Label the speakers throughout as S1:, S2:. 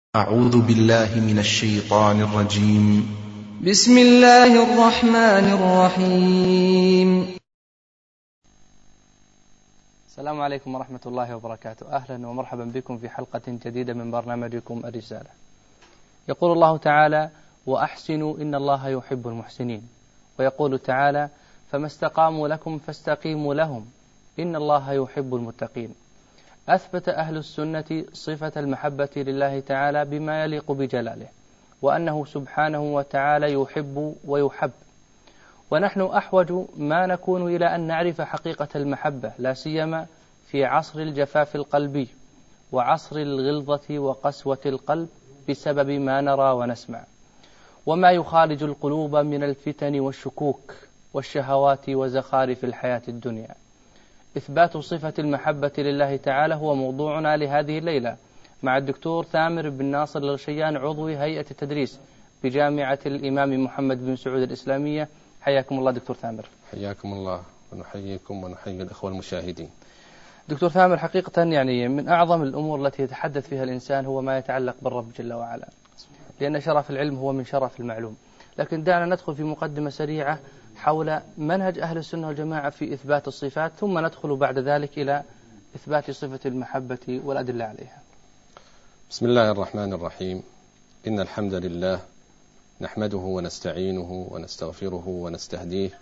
S1: أعوذ بالله من الشيطان الرجيم.
S2: بسم الله الرحمن الرحيم.
S3: السلام عليكم ورحمة الله وبركاته. أهلا ومرحبا بكم في حلقة جديدة من برنامجكم الرسالة. يقول الله تعالى: وأحسنوا إن الله يحب المحسنين. ويقول تعالى: فما استقاموا لكم فاستقيموا لهم إن الله يحب المتقين. أثبت أهل السنة صفة المحبة لله تعالى بما يليق بجلاله، وأنه سبحانه وتعالى يحب ويحب. ونحن أحوج ما نكون إلى أن نعرف حقيقة المحبة، لا سيما في عصر الجفاف القلبي وعصر الغلظة وقسوة القلب بسبب ما نرى ونسمع، وما يخالج القلوب من الفتن والشكوك والشهوات وزخارف الحياة الدنيا. إثبات صفة المحبة لله تعالى هو موضوعنا لهذه الليلة مع الدكتور ثامر بن ناصر الغشيان، عضو هيئة التدريس بجامعة الإمام محمد بن سعود الإسلامية. حياكم الله دكتور ثامر.
S4: حياكم الله، ونحييكم ونحيي الإخوة المشاهدين.
S3: دكتور ثامر، حقيقة يعني من أعظم الأمور التي يتحدث فيها الإنسان هو ما يتعلق بالرب جل وعلا، لأن شرف العلم هو من شرف المعلوم. لكن دعنا ندخل في مقدمة سريعة حول منهج أهل السنة والجماعة في إثبات الصفات، ثم ندخل بعد ذلك إلى إثبات صفة المحبة والأدلة عليها.
S4: بسم الله الرحمن الرحيم. إن الحمد لله نحمده ونستعينه ونستغفره ونستهديه،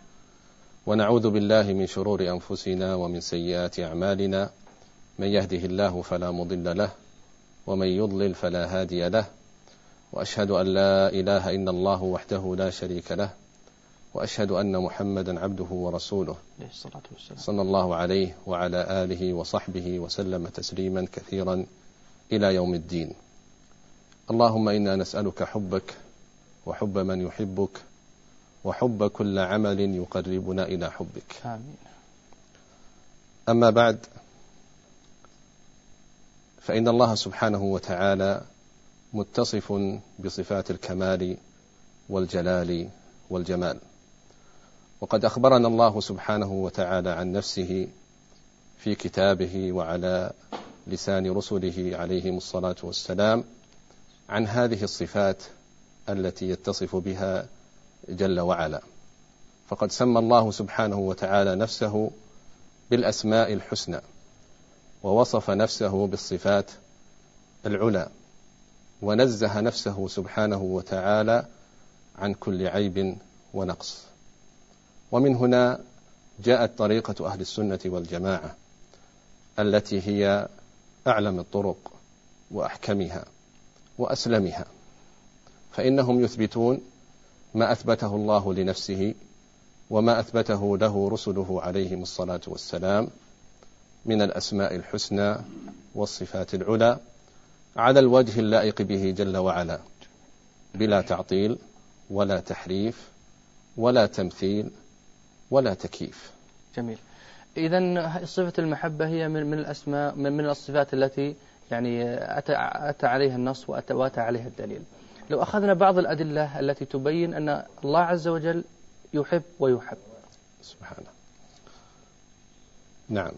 S4: ونعوذ بالله من شرور أنفسنا ومن سيئات أعمالنا. من يهده الله فلا مضل له، ومن يضلل فلا هادي له، وأشهد أن لا إله إلا الله وحده لا شريك له، وأشهد أن محمدا عبده ورسوله صلى الله عليه وعلى آله وصحبه وسلم تسليما كثيرا إلى يوم الدين. اللهم إنا نسألك حبك وحب من يحبك وحب كل عمل يقربنا إلى حبك.
S3: آمين.
S4: أما بعد، فإن الله سبحانه وتعالى متصف بصفات الكمال والجلال والجمال، وقد أخبرنا الله سبحانه وتعالى عن نفسه في كتابه وعلى لسان رسله عليهم الصلاة والسلام عن هذه الصفات التي يتصف بها جل وعلا. فقد سمى الله سبحانه وتعالى نفسه بالأسماء الحسنى، ووصف نفسه بالصفات العلى، ونزه نفسه سبحانه وتعالى عن كل عيب ونقص. ومن هنا جاءت طريقة أهل السنة والجماعة التي هي أعلم الطرق وأحكمها وأسلمها، فإنهم يثبتون ما أثبته الله لنفسه وما أثبته له رسله عليهم الصلاة والسلام من الأسماء الحسنى والصفات العلى على الوجه اللائق به جل وعلا، بلا تعطيل ولا تحريف ولا تمثيل ولا تكييف.
S3: جميل. إذن صفة المحبة هي من الأسماء من الصفات التي يعني أتى عليها النص وأتى عليها الدليل. لو أخذنا بعض الأدلة التي تبين أن الله عز وجل يحب ويحب.
S4: سبحانه. نعم،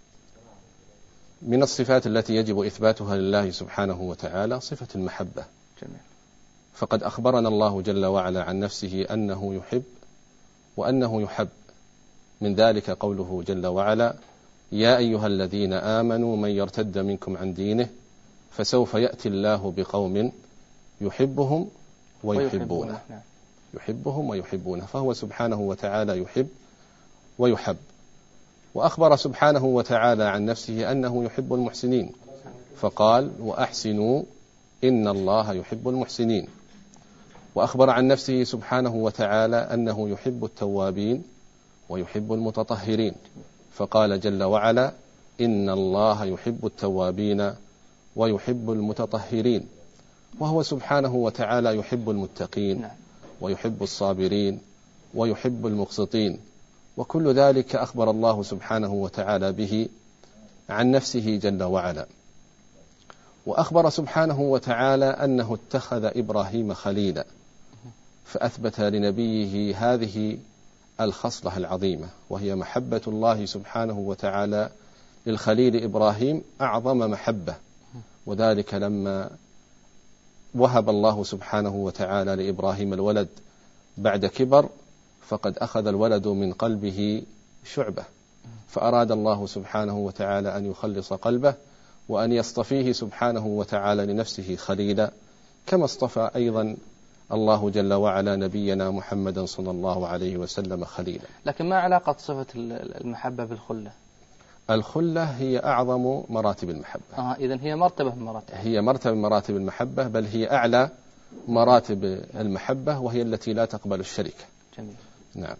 S4: من الصفات التي يجب إثباتها لله سبحانه وتعالى صفة المحبة.
S3: جميل.
S4: فقد أخبرنا الله جل وعلا عن نفسه أنه يحب وأنه يحب. من ذلك قوله جل وعلا: يا أيها الذين آمنوا من يرتد منكم عن دينه فسوف يأتي الله بقوم يحبهم ويحبونه. يحبهم ويحبونه، فهو سبحانه وتعالى يحب ويحب. وأخبر سبحانه وتعالى عن نفسه أنه يحب المحسنين، فقال: وأحسنوا إن الله يحب المحسنين. وأخبر عن نفسه سبحانه وتعالى أنه يحب التوابين ويحب المتطهرين، فقال جل وعلا: إن الله يحب التوابين ويحب المتطهرين. وهو سبحانه وتعالى يحب المتقين ويحب الصابرين ويحب المقسطين، وكل ذلك أخبر الله سبحانه وتعالى به عن نفسه جل وعلا. وأخبر سبحانه وتعالى أنه اتخذ إبراهيم خليلا، فأثبت لنبيه هذه الخصلة العظيمة، وهي محبة الله سبحانه وتعالى للخليل إبراهيم أعظم محبة، وذلك لما وهب الله سبحانه وتعالى لإبراهيم الولد بعد كبر، فقد أخذ الولد من قلبه شعبة، فأراد الله سبحانه وتعالى أن يخلص قلبه وأن يصطفيه سبحانه وتعالى لنفسه خليلا، كما اصطفى أيضا الله جل وعلا نبينا محمدا صلى الله عليه وسلم خليلا.
S3: لكن ما علاقة صفة المحبة بالخلة؟
S4: الخلة هي أعظم مراتب المحبة.
S3: إذن هي مرتبة من مراتب،
S4: هي مرتبة من مراتب المحبة، بل هي أعلى مراتب المحبة، وهي التي لا تقبل الشركة.
S3: جميل.
S4: نعم.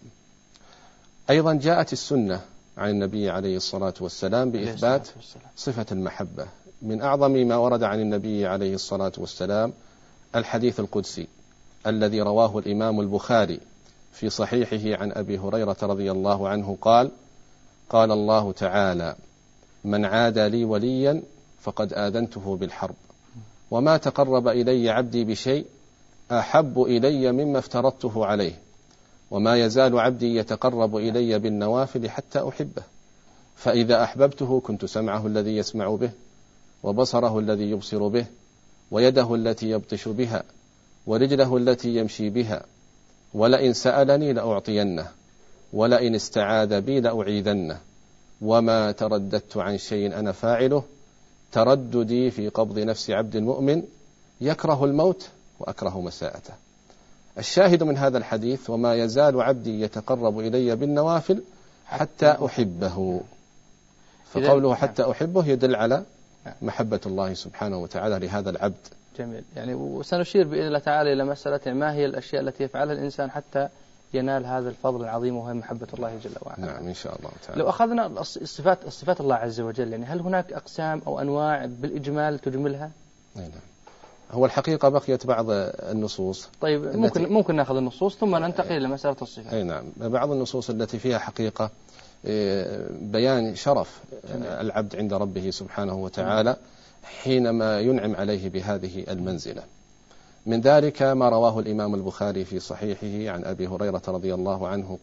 S4: أيضا جاءت السنة عن النبي عليه الصلاة والسلام بإثبات صفة المحبة. من أعظم ما ورد عن النبي عليه الصلاة والسلام الحديث القدسي الذي رواه الإمام البخاري في صحيحه عن أبي هريرة رضي الله عنه قال: قال الله تعالى: من عادى لي وليا فقد آذنته بالحرب، وما تقرب إلي عبدي بشيء أحب إلي مما افترضته عليه، وما يزال عبدي يتقرب إلي بالنوافل حتى أحبه، فإذا أحببته كنت سمعه الذي يسمع به، وبصره الذي يبصر به، ويده التي يبطش بها، ورجله التي يمشي بها، ولئن سألني لأعطينه، ولئن استعاذ بي لأعيذنه، وما ترددت عن شيء أنا فاعله ترددي في قبض نفس عبد المؤمن يكره الموت وأكره مساءته. الشاهد من هذا الحديث: وما يزال عبدي يتقرب إلي بالنوافل حتى أحبه. فقوله حتى أحبه يدل على محبة الله سبحانه وتعالى لهذا العبد.
S3: جميل. يعني وسنشير بإذن الله تعالى إلى مسألة ما هي الأشياء التي يفعلها الإنسان حتى ينال هذا الفضل العظيم، وهي محبة الله جل وعلا.
S4: نعم إن شاء الله تعالى.
S3: لو أخذنا الصفات الله عز وجل، يعني هل هناك أقسام أو أنواع بالإجمال تجملها؟
S4: نعم. هو الحقيقة بقيت بعض النصوص.
S3: طيب ممكن نأخذ النصوص ثم ننتقل إلى مسألة الصفات.
S4: أي نعم. بعض النصوص التي فيها حقيقة بيان شرف العبد عند ربه سبحانه وتعالى حينما ينعم عليه بهذه المنزلة. من ذلك ما رواه الإمام البخاري في صحيحه عن أبي هريرة رضي الله عنه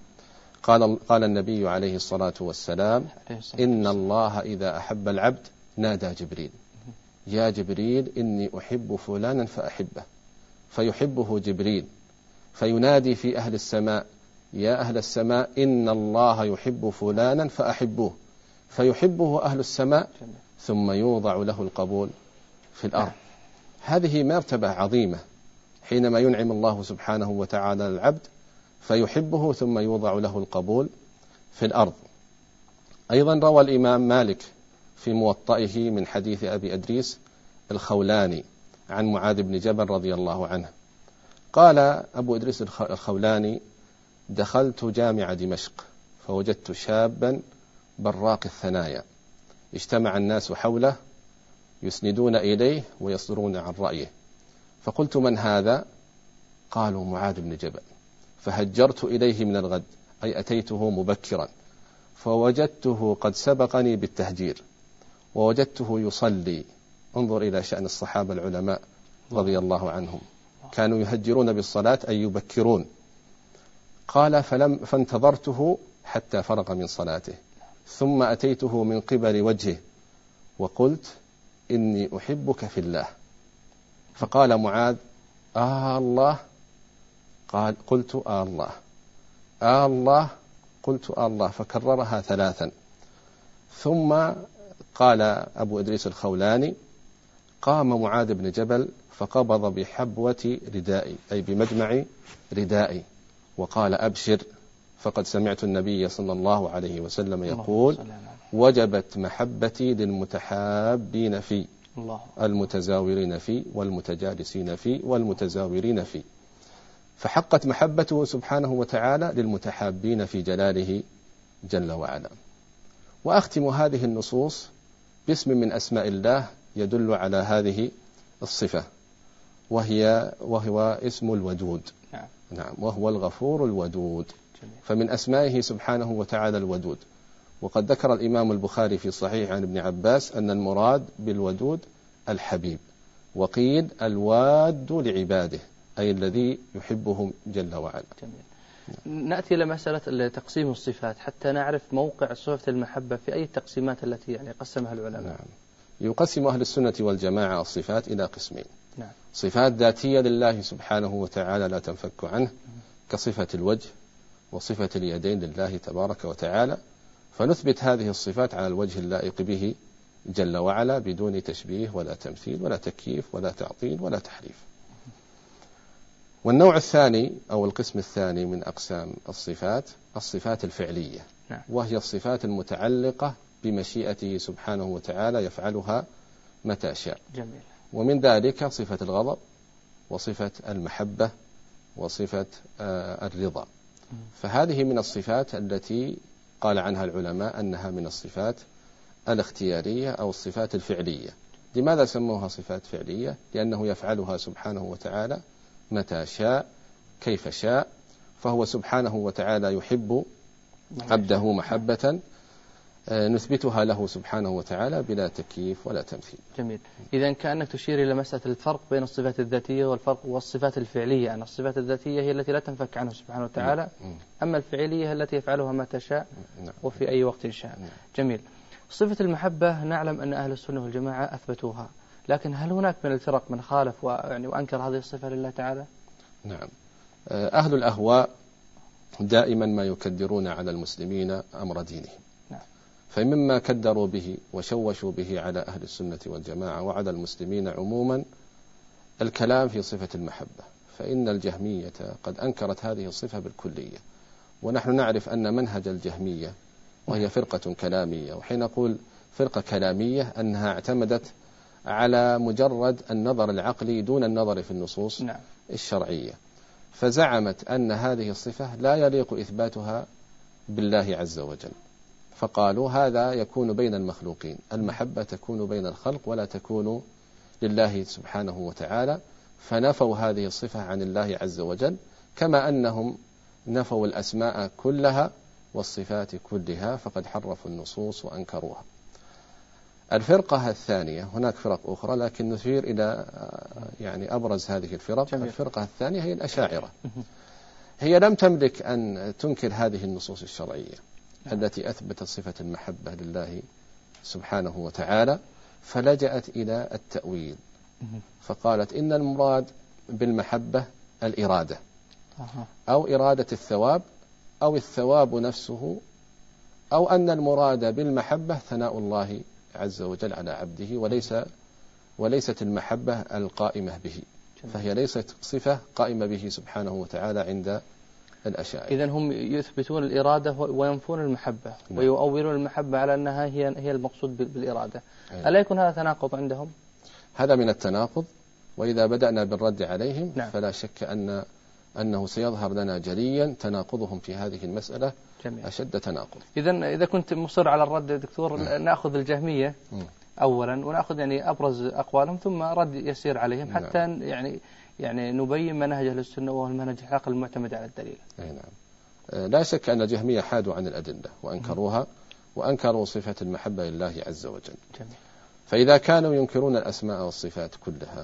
S4: قال النبي عليه الصلاة والسلام: إن الله إذا أحب العبد نادى جبريل: يا جبريل إني أحب فلانا فأحبه، فيحبه جبريل، فينادي في أهل السماء: يا أهل السماء إن الله يحب فلانا فأحبوه، فيحبه أهل السماء، ثم يوضع له القبول في الأرض. هذه مرتبة عظيمة حينما ينعم الله سبحانه وتعالى العبد فيحبه ثم يوضع له القبول في الأرض. أيضا روى الإمام مالك في موطئه من حديث أبي أدريس الخولاني عن معاذ بن جبل رضي الله عنه قال أبو أدريس الخولاني: دخلت جامع دمشق فوجدت شابا براق الثنايا، اجتمع الناس حوله يسندون إليه ويصدرون عن رأيه، فقلت: من هذا؟ قالوا: معاذ بن جبل. فهجرت إليه من الغد، أي أتيته مبكرا، فوجدته قد سبقني بالتهجير، ووجدته يصلي. انظر إلى شأن الصحابة العلماء رضي الله عنهم، كانوا يهجرون بالصلاة أي يبكرون. قال: فانتظرته حتى فرغ من صلاته، ثم أتيته من قبل وجهه وقلت: إني أحبك في الله. فقال معاذ: الله؟ قلت: الله. الله؟ قلت: الله. فكررها 3. ثم قال أبو إدريس الخولاني: قام معاذ بن جبل فقبض بحبوة ردائي، أي بمجمع ردائي، وقال: أبشر، فقد سمعت النبي صلى الله عليه وسلم يقول: وجبت محبتي للمتحابين في المتزاورين في والمتجالسين في والمتزاورين في. فحقت محبته سبحانه وتعالى للمتحابين في جلاله جل وعلا. وأختم هذه النصوص باسم من أسماء الله يدل على هذه الصفة، وهو اسم الودود. نعم، وهو الغفور الودود. فمن أسمائه سبحانه وتعالى الودود. وقد ذكر الإمام البخاري في صحيح عن ابن عباس أن المراد بالودود الحبيب، وقيل الواد لعباده، أي الذي يحبهم جل وعلا.
S3: جميل. نأتي إلى مسألة تقسيم الصفات حتى نعرف موقع صفة المحبة في أي التقسيمات التي قسمها العلماء.
S4: نعم. يقسم أهل السنة والجماعة الصفات إلى قسمين:
S3: نعم.
S4: صفات ذاتية لله سبحانه وتعالى لا تنفك عنه، كصفة الوجه وصفة اليدين لله تبارك وتعالى، فنثبت هذه الصفات على الوجه اللائق به جل وعلا بدون تشبيه ولا تمثيل ولا تكييف ولا تعطيل ولا تحريف. والنوع الثاني أو القسم الثاني من أقسام الصفات الفعلية،
S3: نعم.
S4: وهي الصفات المتعلقة بمشيئته سبحانه وتعالى يفعلها متى شاء.
S3: جميل.
S4: ومن ذلك صفة الغضب وصفة المحبة وصفة الرضا. فهذه من الصفات التي قال عنها العلماء أنها من الصفات الاختيارية أو الصفات الفعلية. لماذا سموها صفات فعلية؟ لأنه يفعلها سبحانه وتعالى متى شاء كيف شاء، فهو سبحانه وتعالى يحب عبده محبة نثبتها له سبحانه وتعالى بلا تكييف ولا تمثيل.
S3: جميل. إذا كأنك تشير إلى مسألة الفرق بين الصفات الذاتية والصفات الفعلية، أن الصفات الذاتية هي التي لا تنفك عنه سبحانه وتعالى، أما الفعلية التي يفعلها متى شاء وفي أي وقت شاء. جميل. صفة المحبة نعلم أن أهل السنة والجماعة أثبتوها، لكن هل هناك من الفرق من خالف وأنكر هذه الصفة لله تعالى؟
S4: نعم. أهل الأهواء دائما ما يكدرون على المسلمين أمر دينهم، فمما كدروا به وشوشوا به على أهل السنة والجماعة وعلى المسلمين عموما الكلام في صفة المحبة، فإن الجهمية قد أنكرت هذه الصفة بالكلية. ونحن نعرف أن منهج الجهمية وهي فرقة كلامية، وحين نقول فرقة كلامية أنها اعتمدت على مجرد النظر العقلي دون النظر في النصوص الشرعية، فزعمت أن هذه الصفة لا يليق إثباتها بالله عز وجل، فقالوا هذا يكون بين المخلوقين، المحبة تكون بين الخلق ولا تكون لله سبحانه وتعالى، فنفوا هذه الصفة عن الله عز وجل، كما أنهم نفوا الأسماء كلها والصفات كلها، فقد حرفوا النصوص وأنكروها. الفرقة الثانية، هناك فرق أخرى لكن نشير إلى أبرز هذه الفرق. الفرقة الثانية هي الأشاعرة، هي لم تملك أن تنكر هذه النصوص الشرعية التي أثبتت صفة المحبة لله سبحانه وتعالى، فلجأت إلى التأويل، فقالت إن المراد بالمحبة الإرادة، أو إرادة الثواب، أو الثواب نفسه، أو أن المراد بالمحبة ثناء الله عز وجل على عبده، وليست المحبة القائمة به، فهي ليست صفة قائمة به سبحانه وتعالى عند الأشاعرة.
S3: إذن هم يثبتون الإرادة وينفون المحبة، ويؤولون المحبة على أنها هي المقصود بالإرادة. ألا يكون هذا تناقض عندهم؟
S4: هذا من التناقض، وإذا بدأنا بالرد عليهم فلا شك أنه سيظهر لنا جليا تناقضهم في هذه المسألة أشد تناقض.
S3: إذا كنت مصر على الرد دكتور، نأخذ الجهمية أولا، ونأخذ أبرز أقوالهم، ثم رد يسير عليهم حتى نبين منهج أهل السنة، وهو المنهج الحق المعتمد على الدليل.
S4: نعم. لا شك أن الجهمية حادوا عن الأدلة وأنكروها، وأنكروا صفة المحبة لله عز وجل.
S3: جميل.
S4: فإذا كانوا ينكرون الأسماء والصفات كلها،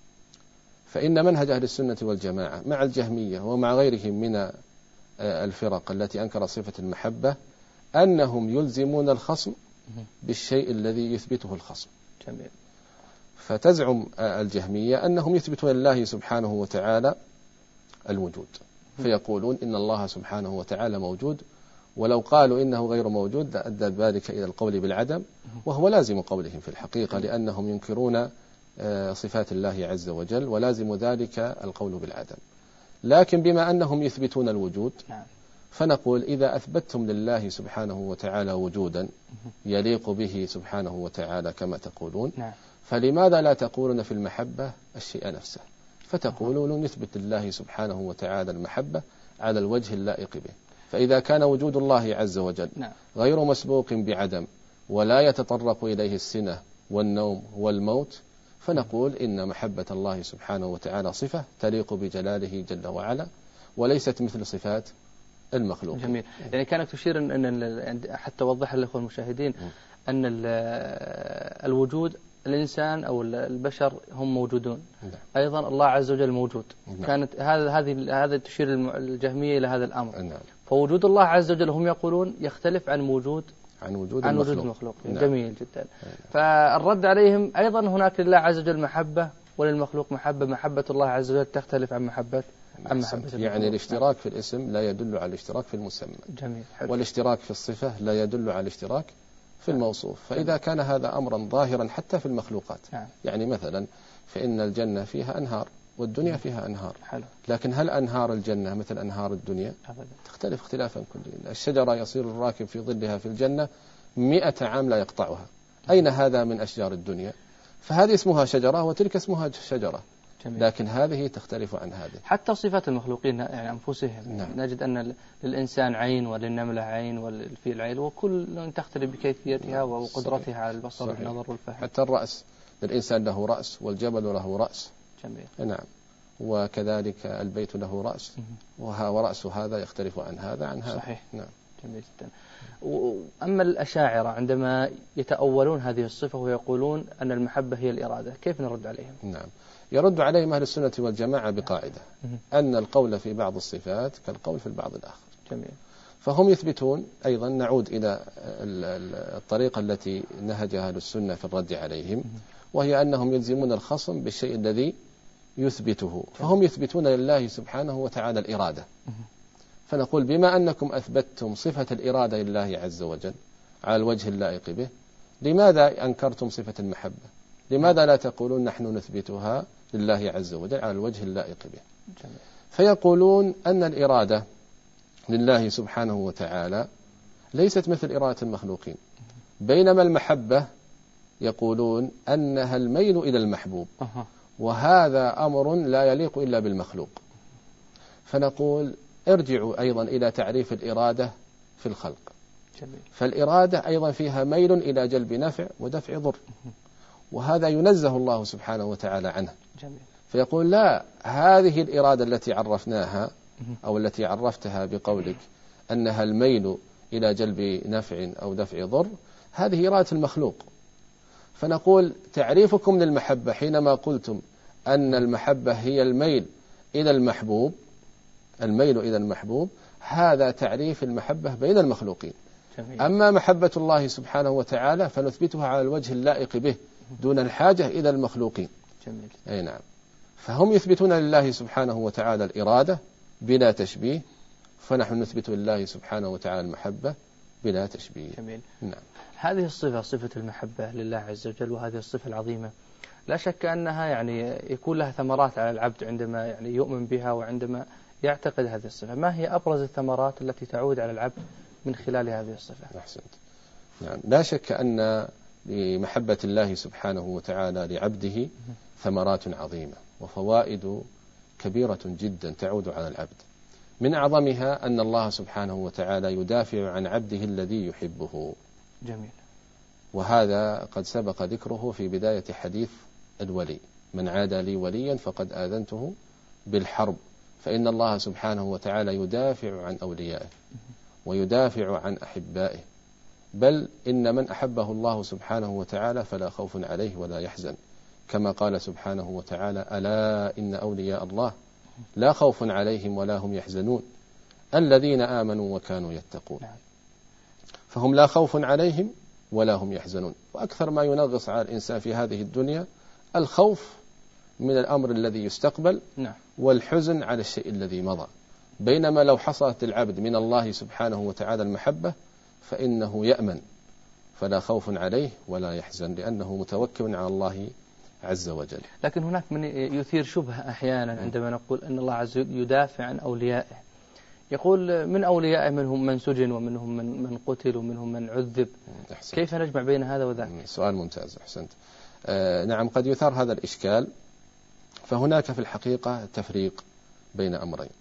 S4: فإن منهج أهل السنة والجماعة مع الجهمية ومع غيرهم من الفرق التي أنكر صفة المحبة أنهم يلزمون الخصم بالشيء الذي يثبته الخصم.
S3: جميل.
S4: فتزعم الجهمية أنهم يثبتون لله سبحانه وتعالى الوجود، فيقولون إن الله سبحانه وتعالى موجود، ولو قالوا إنه غير موجود لأدى ذلك إلى القول بالعدم، وهو لازم قولهم في الحقيقة، لأنهم ينكرون صفات الله عز وجل، ولازم ذلك القول بالعدم. لكن بما أنهم يثبتون الوجود، فنقول إذا أثبتتم لله سبحانه وتعالى وجودا يليق به سبحانه وتعالى كما تقولون، فلماذا لا تقولون في المحبة الشيء نفسه، فتقولون نثبت لله سبحانه وتعالى المحبة على الوجه اللائق به. فإذا كان وجود الله عز وجل غير مسبوق بعدم، ولا يتطرق إليه السنة والنوم والموت، فنقول إن محبة الله سبحانه وتعالى صفة تليق بجلاله جل وعلا، وليست مثل صفات المخلوق.
S3: جميل. كانت تشير أن حتى وضح للأخوة المشاهدين أن الوجود، الإنسان أو البشر هم موجودون، أيضا الله عز وجل موجود. كانت هذا تشير الجهمية إلى هذا الأمر. فوجود الله عز وجل هم يقولون يختلف عن وجود المخلوق. جميل جدا. فالرد عليهم أيضا هناك لله عز وجل محبة وللمخلوق محبة الله عز وجل تختلف عن محبة
S4: يعني الاشتراك في الاسم لا يدل على الاشتراك في المسمى.
S3: جميل.
S4: والاشتراك في الصفة لا يدل على الاشتراك في الموصوف. فإذا كان هذا أمرا ظاهرا حتى في المخلوقات، يعني مثلا فإن الجنة فيها أنهار والدنيا فيها أنهار، لكن هل أنهار الجنة مثل أنهار الدنيا؟ تختلف اختلافا كليا. الشجرة يصير الراكب في ظلها في الجنة 100 عام لا يقطعها. أين هذا من أشجار الدنيا؟ فهذه اسمها شجرة وتلك اسمها شجرة. جميل. لكن هذه تختلف عن هذه.
S3: حتى صفات المخلوقين يعني أنفسهم. نعم. نجد أن للإنسان عين وللنملة عين وللفيل عين، وكل تختلف بكيفيتها وقدرتها على البصر والنظر والفهم.
S4: حتى الرأس، للإنسان له رأس والجبل له رأس.
S3: جميل.
S4: نعم. وكذلك البيت له رأس، ورأس هذا يختلف عن هذا عن هذا.
S3: صحيح.
S4: نعم.
S3: جميل جدا. أما الأشاعرة عندما يتأولون هذه الصفة ويقولون أن المحبة هي الإرادة، كيف نرد عليهم؟
S4: نعم. يرد عليهم أهل السنة والجماعة بقاعدة أن القول في بعض الصفات كالقول في البعض الآخر.
S3: جميل.
S4: فهم يثبتون أيضا، نعود إلى الطريقة التي نهجها أهل السنة في الرد عليهم، وهي أنهم يلزمون الخصم بالشيء الذي يثبته. فهم يثبتون لله سبحانه وتعالى الإرادة، فنقول بما أنكم أثبتتم صفة الإرادة لله عز وجل على الوجه اللائق به، لماذا أنكرتم صفة المحبة؟ لماذا لا تقولون نحن نثبتها لله عز وجل على الوجه اللائق به؟ فيقولون أن الإرادة لله سبحانه وتعالى ليست مثل إرادة المخلوقين، بينما المحبة يقولون أنها الميل إلى المحبوب، وهذا أمر لا يليق إلا بالمخلوق. فنقول ارجعوا أيضا إلى تعريف الإرادة في الخلق.
S3: جميل.
S4: فالإرادة أيضا فيها ميل إلى جلب نفع ودفع ضر، وهذا ينزه الله سبحانه وتعالى عنه.
S3: جميل.
S4: فيقول لا، هذه الإرادة التي عرفناها أو التي عرفتها بقولك أنها الميل إلى جلب نفع أو دفع ضر، هذه إرادة المخلوق. فنقول تعريفكم للمحبة حينما قلتم أن المحبة هي الميل إلى المحبوب، الميل إلى المحبوب، هذا تعريف المحبة بين المخلوقين.
S3: جميل.
S4: أما محبة الله سبحانه وتعالى فنثبتها على الوجه اللائق به دون الحاجة إلى المخلوقين.
S3: جميل.
S4: أي نعم. فهم يثبتون لله سبحانه وتعالى الإرادة بلا تشبيه، فنحن نثبت لله سبحانه وتعالى المحبة بلا تشبيه.
S3: جميل.
S4: نعم.
S3: هذه الصفة، صفة المحبة لله عز وجل، وهذه الصفة العظيمة لا شك أنها يعني يكون لها ثمرات على العبد عندما يعني يؤمن بها وعندما يعتقد هذه الصفة. ما هي أبرز الثمرات التي تعود على العبد من خلال هذه الصفة؟
S4: أحسنت. نعم. لا شك أن لمحبة الله سبحانه وتعالى لعبده ثمرات عظيمة وفوائد كبيرة جدا تعود على العبد. من أعظمها أن الله سبحانه وتعالى يدافع عن عبده الذي يحبه.
S3: جميل.
S4: وهذا قد سبق ذكره في بداية حديث الولي: من عادى لي وليا فقد آذنته بالحرب. فإن الله سبحانه وتعالى يدافع عن أوليائه ويدافع عن أحبائه، بل إن من أحبه الله سبحانه وتعالى فلا خوف عليه ولا يحزن، كما قال سبحانه وتعالى: ألا إن أولياء الله لا خوف عليهم ولا هم يحزنون الذين آمنوا وكانوا يتقون. فهم لا خوف عليهم ولا هم يحزنون. وأكثر ما ينغص على الإنسان في هذه الدنيا الخوف من الأمر الذي يستقبل، والحزن على الشيء الذي مضى. بينما لو حصلت العبد من الله سبحانه وتعالى المحبة فإنه يأمن، فلا خوف عليه ولا يحزن، لأنه متوكل على الله عز وجل.
S3: لكن هناك من يثير شبهة أحيانا عندما نقول أن الله عز وجل يدافع عن أوليائه. يقول من أوليائه منهم من سجن ومنهم من قتل ومنهم من عذب.
S4: أحسنت.
S3: كيف نجمع بين هذا وذاك؟
S4: سؤال ممتاز. أحسنت. نعم، قد يثار هذا الإشكال. فهناك في الحقيقة تفريق بين أمرين.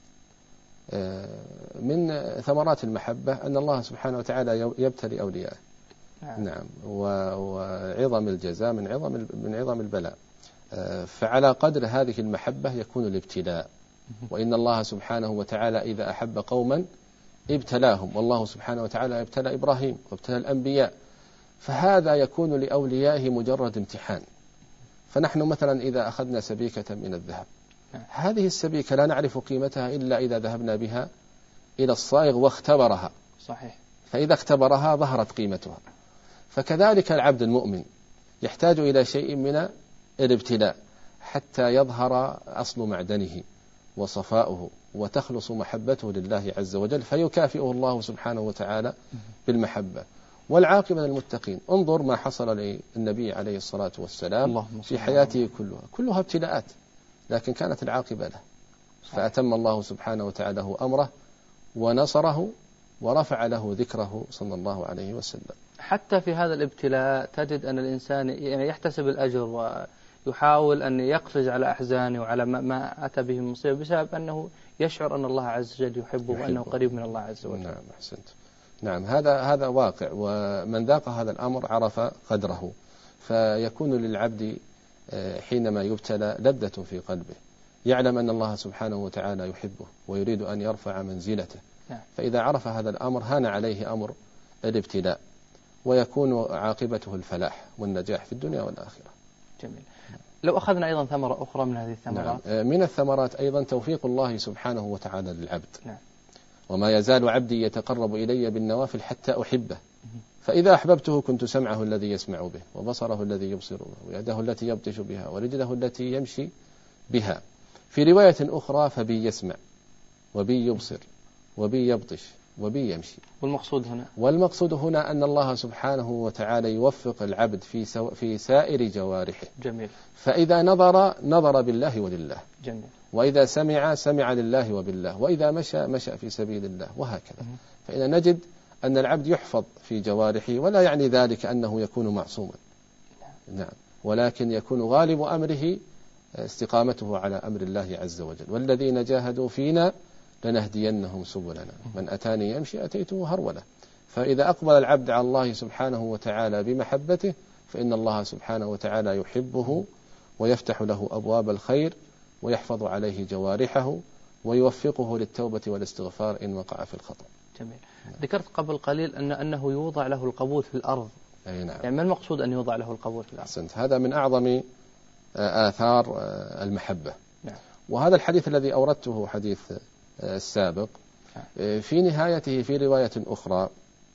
S4: من ثمرات المحبة أن الله سبحانه وتعالى يبتلي أوليائه. نعم. وعظم الجزاء من عظم البلاء. فعلى قدر هذه المحبة يكون الابتلاء. وإن الله سبحانه وتعالى إذا أحب قوما ابتلاهم، والله سبحانه وتعالى ابتلى إبراهيم وابتلى الأنبياء. فهذا يكون لأوليائه مجرد امتحان. فنحن مثلا إذا أخذنا سبيكة من الذهب، هذه السبيكة لا نعرف قيمتها إلا إذا ذهبنا بها إلى الصائغ واختبرها.
S3: صحيح.
S4: فإذا اختبرها ظهرت قيمتها. فكذلك العبد المؤمن يحتاج إلى شيء من الابتلاء، حتى يظهر أصل معدنه وصفاؤه وتخلص محبته لله عز وجل، فيكافئه الله سبحانه وتعالى بالمحبة. والعاقبة للمتقين. انظر ما حصل للنبي عليه الصلاة والسلام في حياته كلها ابتلاءات، لكن كانت العاقبة له، فأتم الله سبحانه وتعالى له أمره ونصره ورفع له ذكره صلى الله عليه وسلم.
S3: حتى في هذا الابتلاء تجد أن الإنسان يعني يحتسب الأجر ويحاول أن يقفز على أحزانه وعلى ما أتى به من مصيبة بسبب أنه يشعر أن الله عز وجل يحبه وأنه قريب من الله عز وجل.
S4: نعم أحسنت. نعم هذا واقع، ومن ذاق هذا الأمر عرف قدره، فيكون للعبد حينما يبتلى لذة في قلبه، يعلم أن الله سبحانه وتعالى يحبه ويريد أن يرفع منزلته. فإذا عرف هذا الأمر هان عليه أمر الابتلاء، ويكون عاقبته الفلاح والنجاح في الدنيا والآخرة.
S3: جميل. لو أخذنا أيضا ثمرة أخرى من هذه الثمرات.
S4: من الثمرات أيضا توفيق الله سبحانه وتعالى للعبد. وما يزال عبدي يتقرب إلي بالنوافل حتى أحبه، فإذا أحببته كنت سمعه الذي يسمع به، وبصره الذي يبصر به، ويده التي يبطش بها، ورجله التي يمشي بها. في رواية أخرى فبي يسمع وبي يبصر وبي يبطش وبي يمشي. والمقصود هنا أن الله سبحانه وتعالى يوفق العبد في سائر جوارحه.
S3: جميل.
S4: فإذا نظر بالله ولله.
S3: جميل.
S4: وإذا سمع لله وبالله، وإذا مشى في سبيل الله، وهكذا. فإن نجد أن العبد يحفظ في جوارحه، ولا يعني ذلك أنه يكون معصوما. نعم. ولكن يكون غالب أمره استقامته على أمر الله عز وجل. والذين جاهدوا فينا لنهدينهم سبلنا، من أتاني يمشي أتيته هرولة. فإذا أقبل العبد على الله سبحانه وتعالى بمحبته، فإن الله سبحانه وتعالى يحبه ويفتح له أبواب الخير ويحفظ عليه جوارحه ويوفقه للتوبة والاستغفار إن وقع في الخطأ.
S3: جميل. ذكرت قبل قليل أنه يوضع له القبول في الأرض.
S4: أي نعم.
S3: يعني ما المقصود أن يوضع له القبول في الأرض؟
S4: هذا من أعظم آثار المحبة.
S3: نعم.
S4: وهذا الحديث الذي أوردته حديث السابق في نهايته في رواية أخرى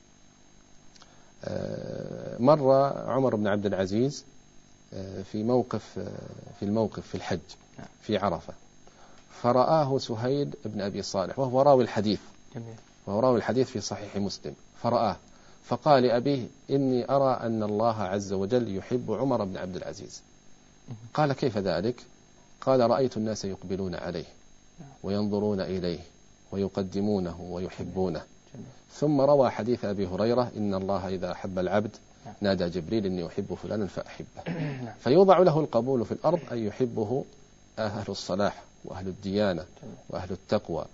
S4: مر عمر بن عبد العزيز في الموقف في الحج في عرفة، فرآه سهيل بن أبي صالح وهو راوي الحديث.
S3: جميل.
S4: وهو راوي الحديث في صحيح مسلم، فرآه فقال لأبيه إني أرى أن الله عز وجل يحب عمر بن عبد العزيز. قال كيف ذلك؟ قال رأيت الناس يقبلون عليه وينظرون إليه ويقدمونه ويحبونه. ثم روى حديث أبي هريرة إن الله إذا أحب العبد نادى جبريل إني أحب فلانا فأحبه. فيوضع له القبول في الأرض أن يحبه أهل الصلاح وأهل الديانة وأهل التقوى،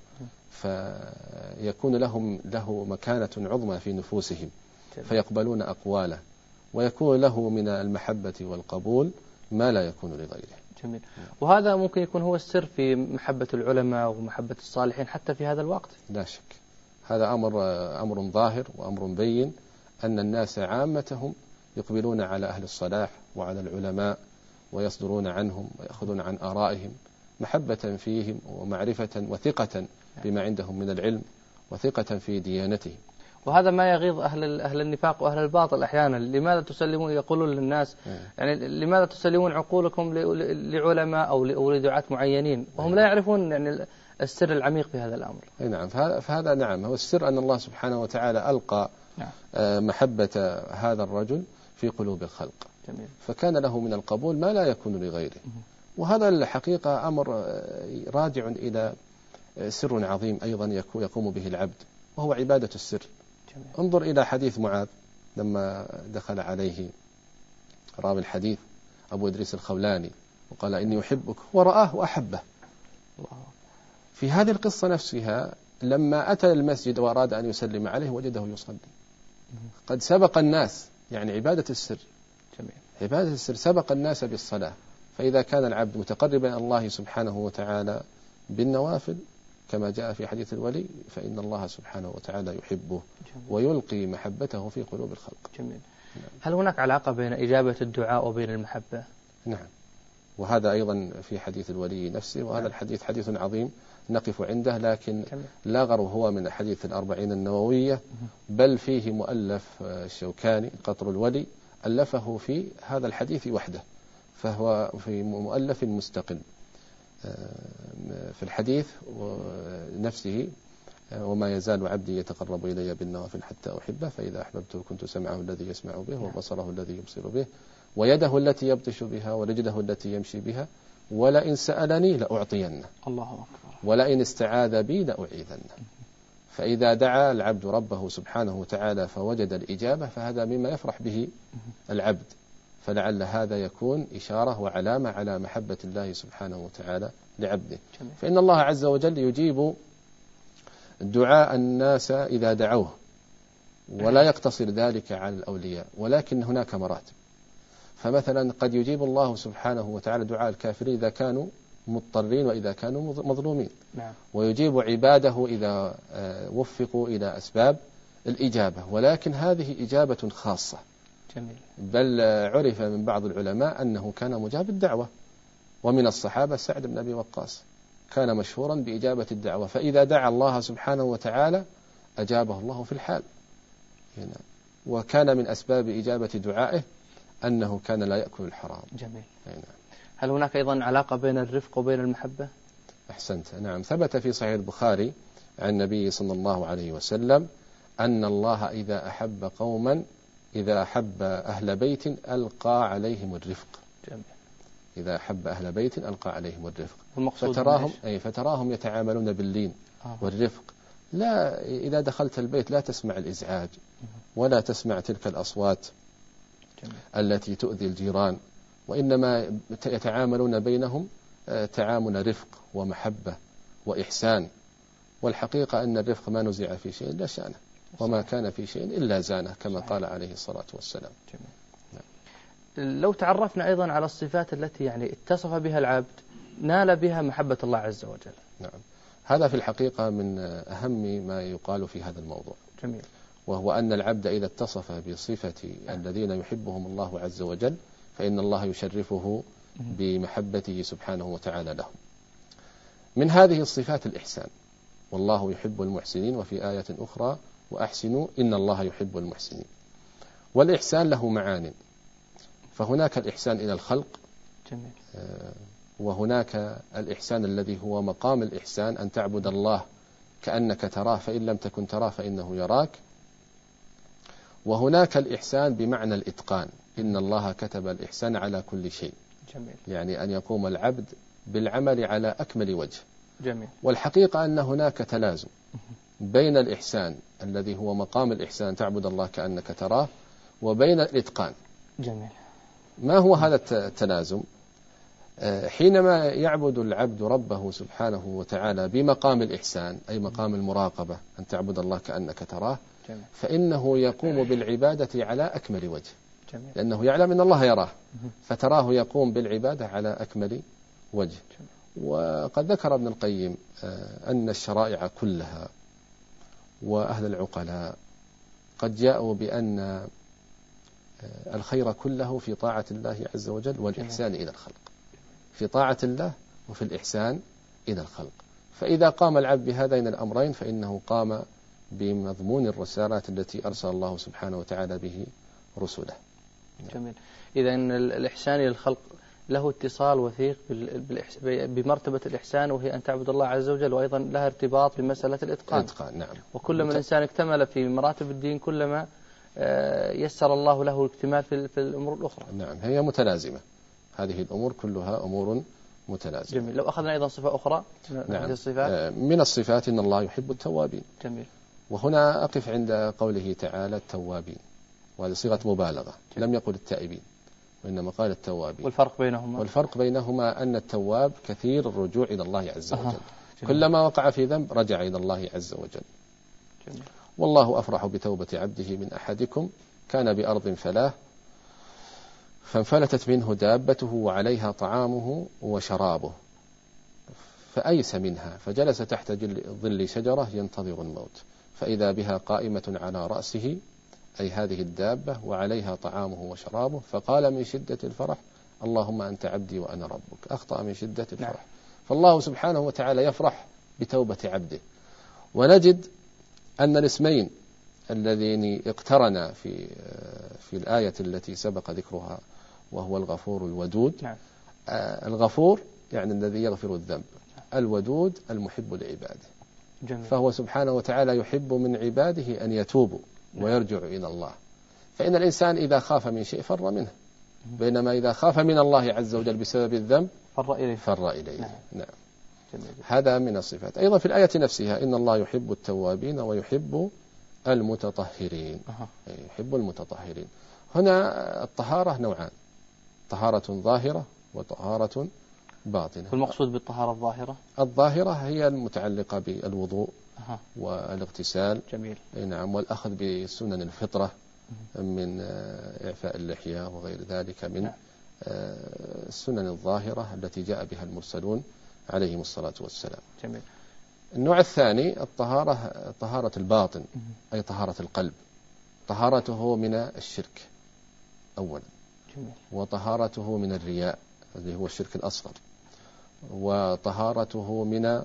S4: فيكون له مكانة عظمى في نفوسهم، فيقبلون أقواله، ويكون له من المحبة والقبول ما لا يكون لغيره.
S3: جميل. وهذا ممكن يكون هو السر في محبة العلماء ومحبة الصالحين حتى في هذا الوقت.
S4: لا شك، هذا أمر ظاهر وأمر بين، أن الناس عامتهم يقبلون على أهل الصلاح وعلى العلماء ويصدرون عنهم ويأخذون عن آرائهم محبة فيهم ومعرفة وثقة بما عندهم من العلم وثقة في ديانتهم.
S3: وهذا ما يغيظ أهل النفاق وأهل الباطل أحيانا. لماذا تسلمون، يقولون للناس يعني لماذا تسلمون عقولكم لعلماء أو لدعاة معينين وهم لا يعرفون يعني السر العميق في هذا الأمر.
S4: نعم. فهذا نعم هو السر، أن الله سبحانه وتعالى ألقى محبة هذا الرجل في قلوب الخلق.
S3: جميل.
S4: فكان له من القبول ما لا يكون لغيره. وهذا الحقيقة أمر راجع إلى سر عظيم أيضا يقوم به العبد، وهو عبادة السر.
S3: جميل.
S4: انظر إلى حديث معاذ لما دخل عليه راوي الحديث أبو إدريس الخولاني وقال إني أحبك، ورآه وأحبه. في هذه القصة نفسها لما أتى المسجد وأراد أن يسلم عليه وجده يصلي، قد سبق الناس، يعني عبادة السر.
S3: جميل.
S4: عبادة السر سبق الناس بالصلاة. فإذا كان العبد متقربا إلى الله سبحانه وتعالى بالنوافل كما جاء في حديث الولي، فإن الله سبحانه وتعالى يحبه ويلقي محبته في قلوب الخلق.
S3: جميل. هل هناك علاقة بين إجابة الدعاء وبين المحبة؟
S4: نعم. وهذا أيضا في حديث الولي نفسه، وهذا الحديث حديث عظيم نقف عنده، لكن لا غرو هو من حديث الأربعين النووية، بل فيه مؤلف الشوكاني قطر الولي ألفه في هذا الحديث وحده، فهو في مؤلف مستقل في الحديث نفسه: وما يزال عبدي يتقرب إلي بالنوافل حتى أحبه، فإذا أحببته كنت سمعه الذي يسمع به وبصره الذي يبصر به ويده التي يبطش بها ورجله التي يمشي بها، ولئن سألني لأعطينه،
S3: الله أكبر،
S4: ولئن استعاذ بي لأعيذنه. فإذا دعا العبد ربه سبحانه وتعالى فوجد الإجابة، فهذا مما يفرح به العبد، فلعل هذا يكون إشارة وعلامة على محبة الله سبحانه وتعالى لعبده. فإن الله عز وجل يجيب دعاء الناس إذا دعوه، ولا يقتصر ذلك على الأولياء، ولكن هناك مراتب. فمثلا قد يجيب الله سبحانه وتعالى دعاء الكافرين إذا كانوا مضطرين وإذا كانوا مظلومين، ويجيب عباده إذا وفقوا إلى أسباب الإجابة، ولكن هذه إجابة خاصة.
S3: جميل.
S4: بل عرف من بعض العلماء أنه كان مجاب الدعوة، ومن الصحابة سعد بن أبي وقاص كان مشهورا بإجابة الدعوة، فإذا دعا الله سبحانه وتعالى أجابه الله في الحال. وكان من أسباب إجابة دعائه أنه كان لا يأكل الحرام.
S3: جميل. هل هناك أيضا علاقة بين الرفق وبين المحبة؟
S4: أحسنت، نعم. ثبت في صحيح البخاري عن النبي صلى الله عليه وسلم أن الله إذا أحب قوما، إذا أحب أهل بيت ألقى عليهم الرفق.
S3: جميل.
S4: إذا أحب أهل بيت ألقى عليهم الرفق، فتراهم يتعاملون باللين والرفق. لا، إذا دخلت البيت لا تسمع الإزعاج ولا تسمع تلك الأصوات التي تؤذي الجيران، وإنما يتعاملون بينهم تعامل رفق ومحبة وإحسان. والحقيقة أن الرفق ما نزع في شيء إلا شانه، وما كان في شيء إلا زانه، كما قال عليه الصلاة والسلام.
S3: لو تعرفنا أيضا على الصفات التي يعني اتصف بها العبد نال بها محبة الله عز وجل.
S4: نعم، هذا في الحقيقة من أهم ما يقال في هذا الموضوع.
S3: جميل.
S4: وهو أن العبد إذا اتصف بصفة الذين يحبهم الله عز وجل فإن الله يشرفه بمحبته سبحانه وتعالى لهم. من هذه الصفات الإحسان، والله يحب المحسنين، وفي آية أخرى: وأحسنوا إن الله يحب المحسنين. والإحسان له معان، فهناك الإحسان إلى الخلق.
S3: جميل.
S4: وهناك الإحسان الذي هو مقام الإحسان، أن تعبد الله كأنك تراه فإن لم تكن تراه فإنه يراك. وهناك الإحسان بمعنى الإتقان، إن الله كتب الإحسان على كل شيء.
S3: جميل.
S4: يعني أن يقوم العبد بالعمل على أكمل وجه.
S3: جميل.
S4: والحقيقة أن هناك تلازم بين الإحسان الذي هو مقام الإحسان، تعبد الله كأنك تراه، وبين الإتقان.
S3: جميل.
S4: ما هو هذا التلازم؟ حينما يعبد العبد ربه سبحانه وتعالى بمقام الإحسان، أي مقام المراقبة، أن تعبد الله كأنك تراه،
S3: جميل.
S4: فإنه يقوم بالعبادة على أكمل وجه.
S3: جميل.
S4: لأنه يعلم أن الله يراه، فتراه يقوم بالعبادة على أكمل وجه.
S3: جميل.
S4: وقد ذكر ابن القيم أن الشرائع كلها وأهل العقلاء قد جاءوا بأن الخير كله في طاعة الله عز وجل والإحسان إلى الخلق، في طاعة الله وفي الإحسان إلى الخلق. فإذا قام العبد بهذين الأمرين فإنه قام بمضمون الرسالات التي أرسل الله سبحانه وتعالى به رسله.
S3: جميل. إذا الإحسان إلى الخلق له اتصال وثيق بمرتبة الإحسان، وهي أن تعبد الله عز وجل، وأيضا لها ارتباط بمسألة الإتقان.
S4: نعم.
S3: وكلما الإنسان اكتمل في مراتب الدين كلما يسر الله له الاكتمال في الأمور الأخرى.
S4: نعم، هي متلازمة، هذه الأمور كلها أمور متلازمة.
S3: جميل. لو أخذنا أيضا صفة أخرى
S4: نعم.
S3: الصفات
S4: من الصفات إن الله يحب التوابين.
S3: جميل.
S4: وهنا أقف عند قوله تعالى التوابين، وهذه صيغة مبالغة، لم يقل التائبين وإنما قال التوابين. والفرق بينهما أن التواب كثير الرجوع إلى الله عز وجل. كلما وقع في ذنب رجع إلى الله عز وجل.
S3: جميل.
S4: والله أفرح بتوبة عبده من أحدكم كان بأرض فلاه فانفلتت منه دابته وعليها طعامه وشرابه فأيس منها فجلس تحت ظل شجرة ينتظر الموت، فإذا بها قائمة على رأسه، أي هذه الدابة، وعليها طعامه وشرابه، فقال من شدة الفرح: اللهم أنت عبدي وأنا ربك. أخطأ من شدة الفرح. فالله سبحانه وتعالى يفرح بتوبة عبده. ونجد أن الاسمين اللذين اقترنا في الآية التي سبق ذكرها، وهو الغفور الودود.
S3: نعم.
S4: الغفور يعني الذي يغفر الذنب، الودود المحب لعباده.
S3: جميل.
S4: فهو سبحانه وتعالى يحب من عباده أن يتوبوا ويرجعوا إلى الله. فإن الإنسان إذا خاف من شيء فر منه، بينما إذا خاف من الله عز وجل بسبب الذنب فر إليه. نعم. هذا من الصفات. أيضا في الآية نفسها إن الله يحب التوابين ويحب المتطهرين. يحب المتطهرين. هنا الطهارة نوعان، طهارة ظاهرة وطهارة باطنة.
S3: والمقصود بالطهارة الظاهرة؟
S4: الظاهرة هي المتعلقة بالوضوء والاغتسال.
S3: جميل.
S4: نعم. والأخذ بسنن الفطرة من إعفاء اللحية وغير ذلك من السنن الظاهرة التي جاء بها المرسلون عليهم الصلاة والسلام.
S3: جميل.
S4: النوع الثاني طهارة الباطن، أي طهارة القلب، طهارته من الشرك أولا.
S3: جميل.
S4: وطهارته من الرياء الذي هو الشرك الأصغر، وطهارته من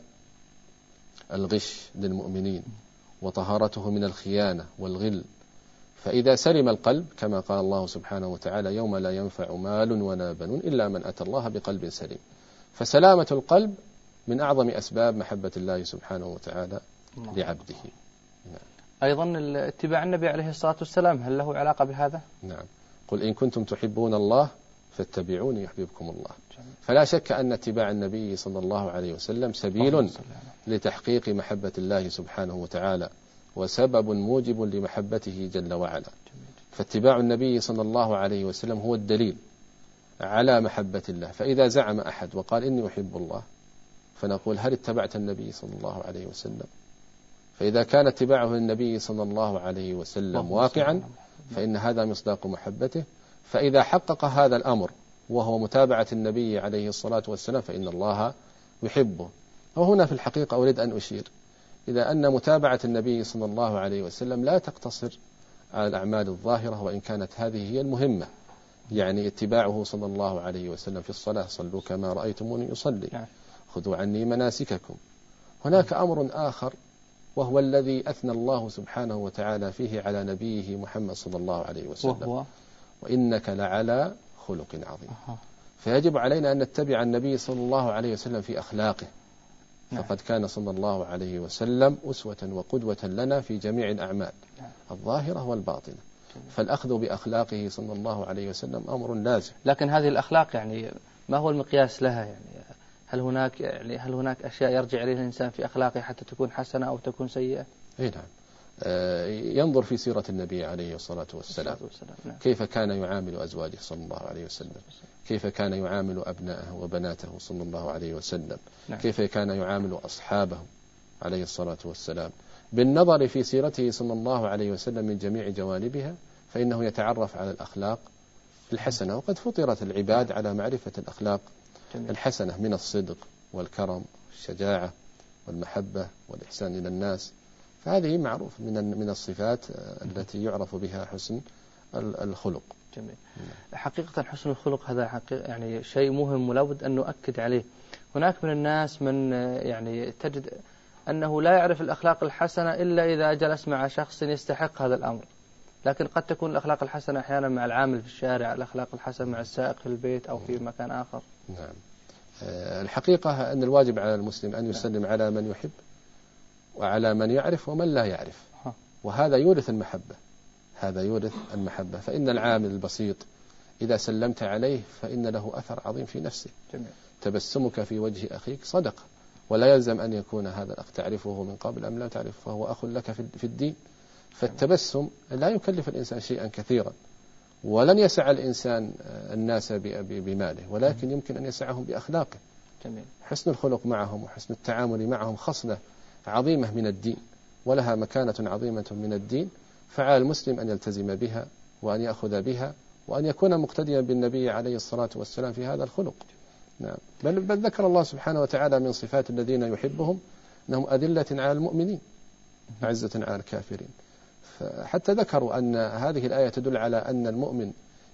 S4: الغش للمؤمنين، وطهارته من الخيانة والغل. فإذا سلم القلب كما قال الله سبحانه وتعالى يوم لا ينفع مال ولا بنون إلا من أتى الله بقلب سليم، فسلامة القلب من أعظم أسباب محبة الله سبحانه وتعالى لعبده.
S3: أيضا اتباع النبي عليه الصلاة والسلام هل له علاقة بهذا؟
S4: نعم. قل إن كنتم تحبون الله فاتبعوني يحببكم الله. فلا شك أن اتباع النبي صلى الله عليه وسلم سبيل لتحقيق محبة الله سبحانه وتعالى، وسبب موجب لمحبته جل وعلا. فاتباع النبي صلى الله عليه وسلم هو الدليل على محبة الله. فإذا زعم أحد وقال إني أحب الله فنقول هل اتبعت النبي صلى الله عليه وسلم؟ فإذا كان اتباعه للنبي صلى الله عليه وسلم واقعا فإن هذا مصداق محبته. فإذا حقق هذا الأمر وهو متابعة النبي عليه الصلاة والسلام فإن الله يحبه. وهنا في الحقيقة أريد أن أشير إلى أن متابعة النبي صلى الله عليه وسلم لا تقتصر على الأعمال الظاهرة، وإن كانت هذه هي المهمة. يعني اتباعه صلى الله عليه وسلم في الصلاة، صلوا كما رأيتموني أصلي، خذوا عني مناسككم. هناك أمر آخر وهو الذي أثنى الله سبحانه وتعالى فيه على نبيه محمد صلى الله عليه وسلم، وإنك لعلى خلق عظيم. فيجب علينا أن نتبع النبي صلى الله عليه وسلم في أخلاقه، فقد كان صلى الله عليه وسلم أسوة وقدوة لنا في جميع الأعمال الظاهرة والباطنة. فالأخذ بأخلاقه صلى الله عليه وسلم أمر لازم.
S3: لكن هذه الأخلاق يعني ما هو المقياس لها؟ يعني هل هناك أشياء يرجع إليها الإنسان في أخلاقه حتى تكون حسنة أو تكون سيئة؟
S4: نعم. ينظر في سيرة النبي عليه الصلاة والسلام. نعم. كيف كان يعامل أزواجه صلى الله عليه وسلم، كيف كان يعامل أبنائه وبناته صلى الله عليه وسلم. نعم. كيف كان يعامل أصحابه عليه الصلاة والسلام. بالنظر في سيرته صلى الله عليه وسلم من جميع جوانبها فإنه يتعرف على الأخلاق الحسنة. وقد فطرت العباد على معرفة الأخلاق الحسنة من الصدق والكرم والشجاعة والمحبة والإحسان إلى الناس. فهذه معروف من الصفات التي يعرف بها حسن الخلق.
S3: جميل. حقيقة حسن الخلق هذا يعني شيء مهم ولا بد أن نؤكد عليه. هناك من الناس من يعني تجد أنه لا يعرف الأخلاق الحسنة إلا إذا جلس مع شخص يستحق هذا الأمر. لكن قد تكون الأخلاق الحسنة أحيانا مع العامل في الشارع، الأخلاق الحسنة مع السائق في البيت أو في مكان آخر.
S4: نعم. الحقيقة أن الواجب على المسلم أن يسلم على من يحب وعلى من يعرف ومن لا يعرف، وهذا يورث المحبة. هذا يورث المحبة. فإن العامل البسيط إذا سلمت عليه فإن له أثر عظيم في نفسه. جميل. تبسمك في وجه أخيك صدقة، ولا يلزم أن يكون هذا الأخ تعرفه من قبل أم لا تعرفه، فهو أخ لك في الدين. فالتبسم لا يكلف الإنسان شيئا كثيرا، ولن يسع الإنسان الناس بماله، ولكن يمكن أن يسعهم بأخلاقه. جميل. حسن الخلق معهم وحسن التعامل معهم خصلة عظيمة من الدين، ولها مكانة عظيمة من الدين. فعلى المسلم أن يلتزم بها وأن يأخذ بها وأن يكون مقتديا بالنبي عليه الصلاة والسلام في هذا الخلق. نعم. بل ذكر الله سبحانه وتعالى من صفات الذين يحبهم أنهم أذلة على المؤمنين عزة على الكافرين. حتى ذكروا أن هذه الآية تدل على أن المؤمن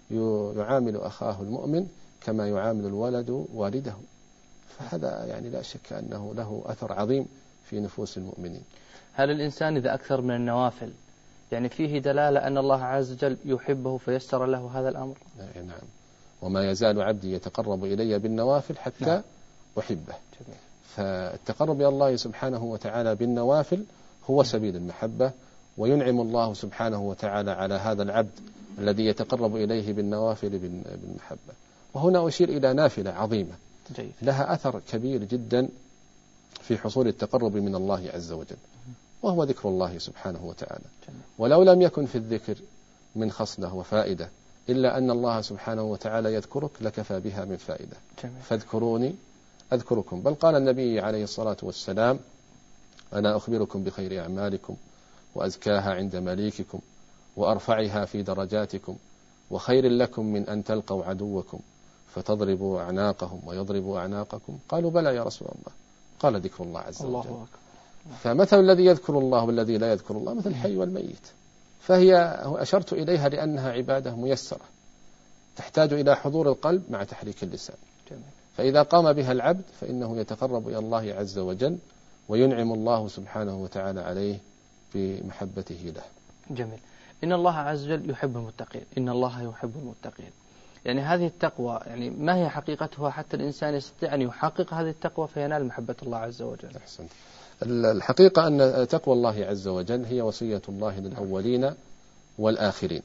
S4: يعامل أخاه المؤمن كما يعامل الولد والده. فهذا يعني لا شك أنه له أثر عظيم في نفوس المؤمنين.
S3: هل الإنسان إذا أكثر من النوافل يعني فيه دلالة أن الله عز وجل يحبه فيسر له هذا الأمر؟
S4: نعم. وما يزال عبدي يتقرب إلي بالنوافل حتى أحبه. فالتقرب إلى الله سبحانه وتعالى بالنوافل هو سبيل المحبة، وينعم الله سبحانه وتعالى على هذا العبد الذي يتقرب إليه بالنوافل بالمحبة. وهنا أشير إلى نافلة عظيمة لها أثر كبير جدا في حصول التقرب من الله عز وجل، وهو ذكر الله سبحانه وتعالى. ولو لم يكن في الذكر من خصلة وفائدة إلا أن الله سبحانه وتعالى يذكرك لكفى بها من فائدة. فاذكروني أذكركم. بل قال النبي عليه الصلاة والسلام: أنا أخبركم بخير أعمالكم وأزكاها عند مليككم وأرفعها في درجاتكم وخير لكم من أن تلقوا عدوكم فتضربوا أعناقهم ويضربوا أعناقكم. قالوا: بلى يا رسول الله. قال: ذكر الله عز وجل. فمثل الذي يذكر الله والذي لا يذكر الله مثل الحي والميت. فهي أشرت إليها لأنها عبادة ميسرة تحتاج إلى حضور القلب مع تحريك اللسان. فإذا قام بها العبد فإنه يتقرب إلى الله عز وجل، وينعم الله سبحانه وتعالى عليه بمحبته له.
S3: جميل. إن الله عز وجل يحب المتقين، إن الله يحب المتقين. يعني هذه التقوى يعني ما هي حقيقتها حتى الإنسان يستطيع أن يحقق هذه التقوى فينال محبة الله عز وجل؟
S4: أحسنت. الحقيقة أن تقوى الله عز وجل هي وصية الله للأولين والآخرين.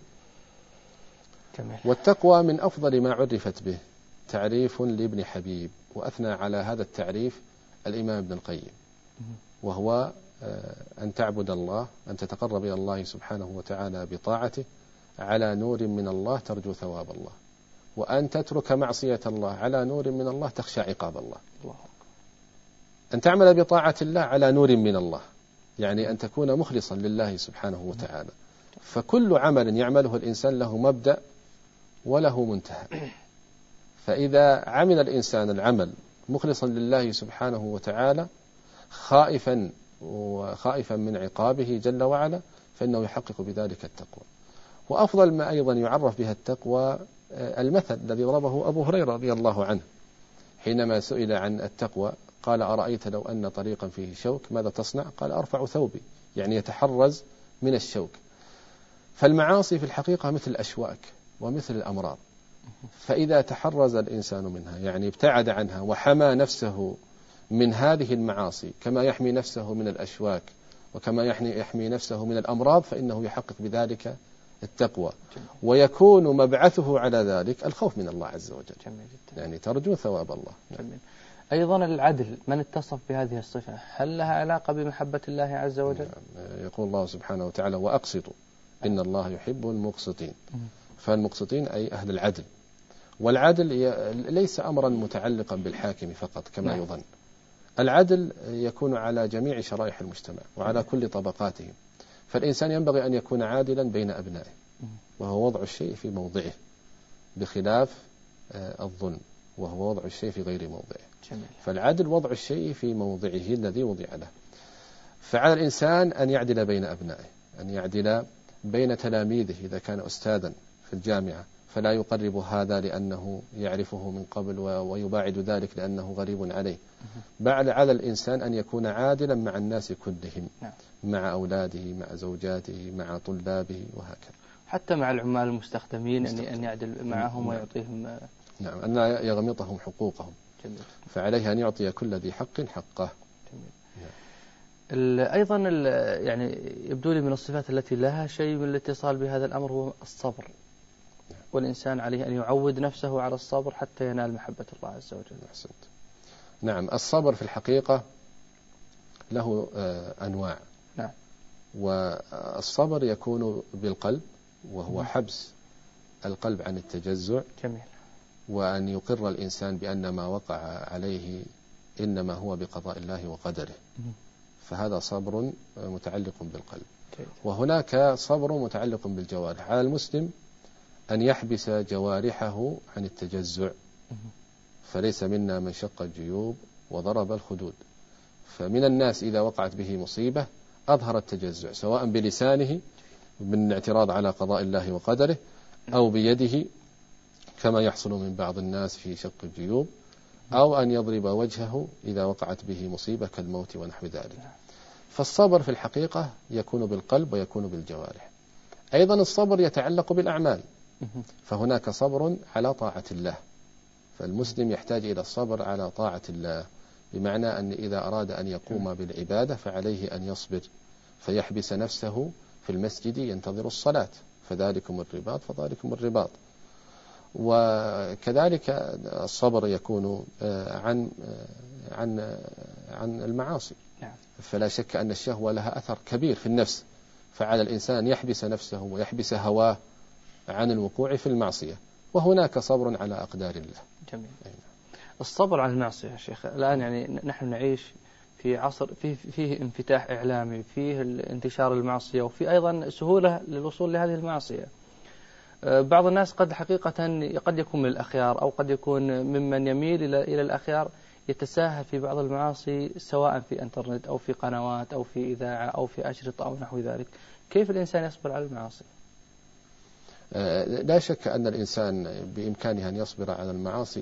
S3: جميل.
S4: والتقوى من أفضل ما عرفت به تعريف لابن حبيب، وأثنى على هذا التعريف الإمام ابن القيم، وهو أن تعبد الله، أن تتقرب إلى الله سبحانه وتعالى بطاعته على نور من الله ترجو ثواب الله، وأن تترك معصية الله على نور من الله تخشى عقاب الله. أن تعمل بطاعة الله على نور من الله، يعني أن تكون مخلصا لله سبحانه وتعالى. فكل عمل يعمله الإنسان له مبدأ وله منتهى. فإذا عمل الإنسان العمل مخلصا لله سبحانه وتعالى خائفا من عقابه جل وعلا فإنه يحقق بذلك التقوى. وأفضل ما أيضا يعرف بها التقوى المثل الذي ضربه أبو هريرة رضي الله عنه حينما سئل عن التقوى قال: أرأيت لو أن طريقا فيه شوك ماذا تصنع؟ قال: أرفع ثوبي، يعني يتحرز من الشوك. فالمعاصي في الحقيقة مثل الأشواك ومثل الأمراض، فإذا تحرز الإنسان منها يعني ابتعد عنها وحمى نفسه من هذه المعاصي كما يحمي نفسه من الأشواك وكما يحمي نفسه من الأمراض فإنه يحقق بذلك التقوى، ويكون مبعثه على ذلك الخوف من الله عز وجل، يعني ترجو ثواب الله.
S3: جميل. أيضا العدل، من اتصف بهذه الصفة هل لها علاقة بمحبة الله عز وجل؟
S4: يقول الله سبحانه وتعالى: وأقسطوا إن الله يحب المقسطين. فالمقسطين أي أهل العدل. والعدل ليس أمرا متعلقا بالحاكم فقط كما يظن. العدل يكون على جميع شرائح المجتمع وعلى كل طبقاتهم. فالإنسان ينبغي أن يكون عادلا بين أبنائه، وهو وضع الشيء في موضعه، بخلاف الظلم وهو وضع الشيء في غير موضعه. فالعدل وضع الشيء في موضعه الذي وضع له. فعلى الإنسان أن يعدل بين أبنائه، أن يعدل بين تلاميذه إذا كان أستاذا في الجامعة فلا يقرب هذا لأنه يعرفه من قبل ويباعد ذلك لأنه غريب عليه. بعد على الإنسان أن يكون عادلا مع الناس كلهم، مع أولاده، مع زوجاته، مع طلابه، وهكذا.
S3: حتى مع العمال المستخدمين أن يعدل معهم ويعطيهم.
S4: نعم، أن يغمطهم حقوقهم. جميل. فعليه أن يعطي كل ذي حق حقه.
S3: جميل. أيضا يعني يبدو لي من الصفات التي لها شيء من الاتصال بهذا الأمر هو الصبر. والإنسان عليه أن يعود نفسه على الصبر حتى ينال محبة الله عز وجل.
S4: أحسنت. نعم، الصبر في الحقيقة له أنواع.
S3: نعم.
S4: والصبر يكون بالقلب، وهو حبس القلب عن التجزع.
S3: جميل. وأن
S4: يقر الإنسان بأن ما وقع عليه إنما هو بقضاء الله وقدره. فهذا صبر متعلق بالقلب. وهناك صبر متعلق بالجوارح. على المسلم أن يحبس جوارحه عن التجزع، فليس منا من شق الجيوب وضرب الخدود. فمن الناس إذا وقعت به مصيبة أظهر التجزع، سواء بلسانه من الاعتراض على قضاء الله وقدره، أو بيده كما يحصل من بعض الناس في شق الجيوب، أو أن يضرب وجهه إذا وقعت به مصيبة كالموت ونحو ذلك. فالصبر في الحقيقة يكون بالقلب ويكون بالجوارح. أيضا الصبر يتعلق بالأعمال، فهناك صبر على طاعة الله، فالمسلم يحتاج إلى الصبر على طاعة الله، بمعنى أن إذا أراد أن يقوم بالعبادة فعليه أن يصبر، فيحبس نفسه في المسجد ينتظر الصلاة، فذلكم الرباط فذلكم الرباط. وكذلك الصبر يكون عن المعاصي، فلا شك أن الشهوة لها أثر كبير في النفس، فعلى الإنسان أن يحبس نفسه ويحبس هواه عن الوقوع في المعصية، وهناك صبر على أقدار الله.
S3: جميل. الصبر على المعصية يا شيخ، الآن يعني نحن نعيش في عصر فيه انفتاح إعلامي، فيه انتشار المعصية، وفي أيضا سهولة للوصول لهذه المعصية. بعض الناس قد حقيقة قد يكون من الأخيار أو قد يكون ممن يميل إلى الأخيار، يتساهل في بعض المعاصي سواء في انترنت أو في قنوات أو في إذاعة أو في أشرطة أو نحو ذلك. كيف الإنسان يصبر على المعاصي؟
S4: لا شك أن الإنسان بإمكانه أن يصبر على المعاصي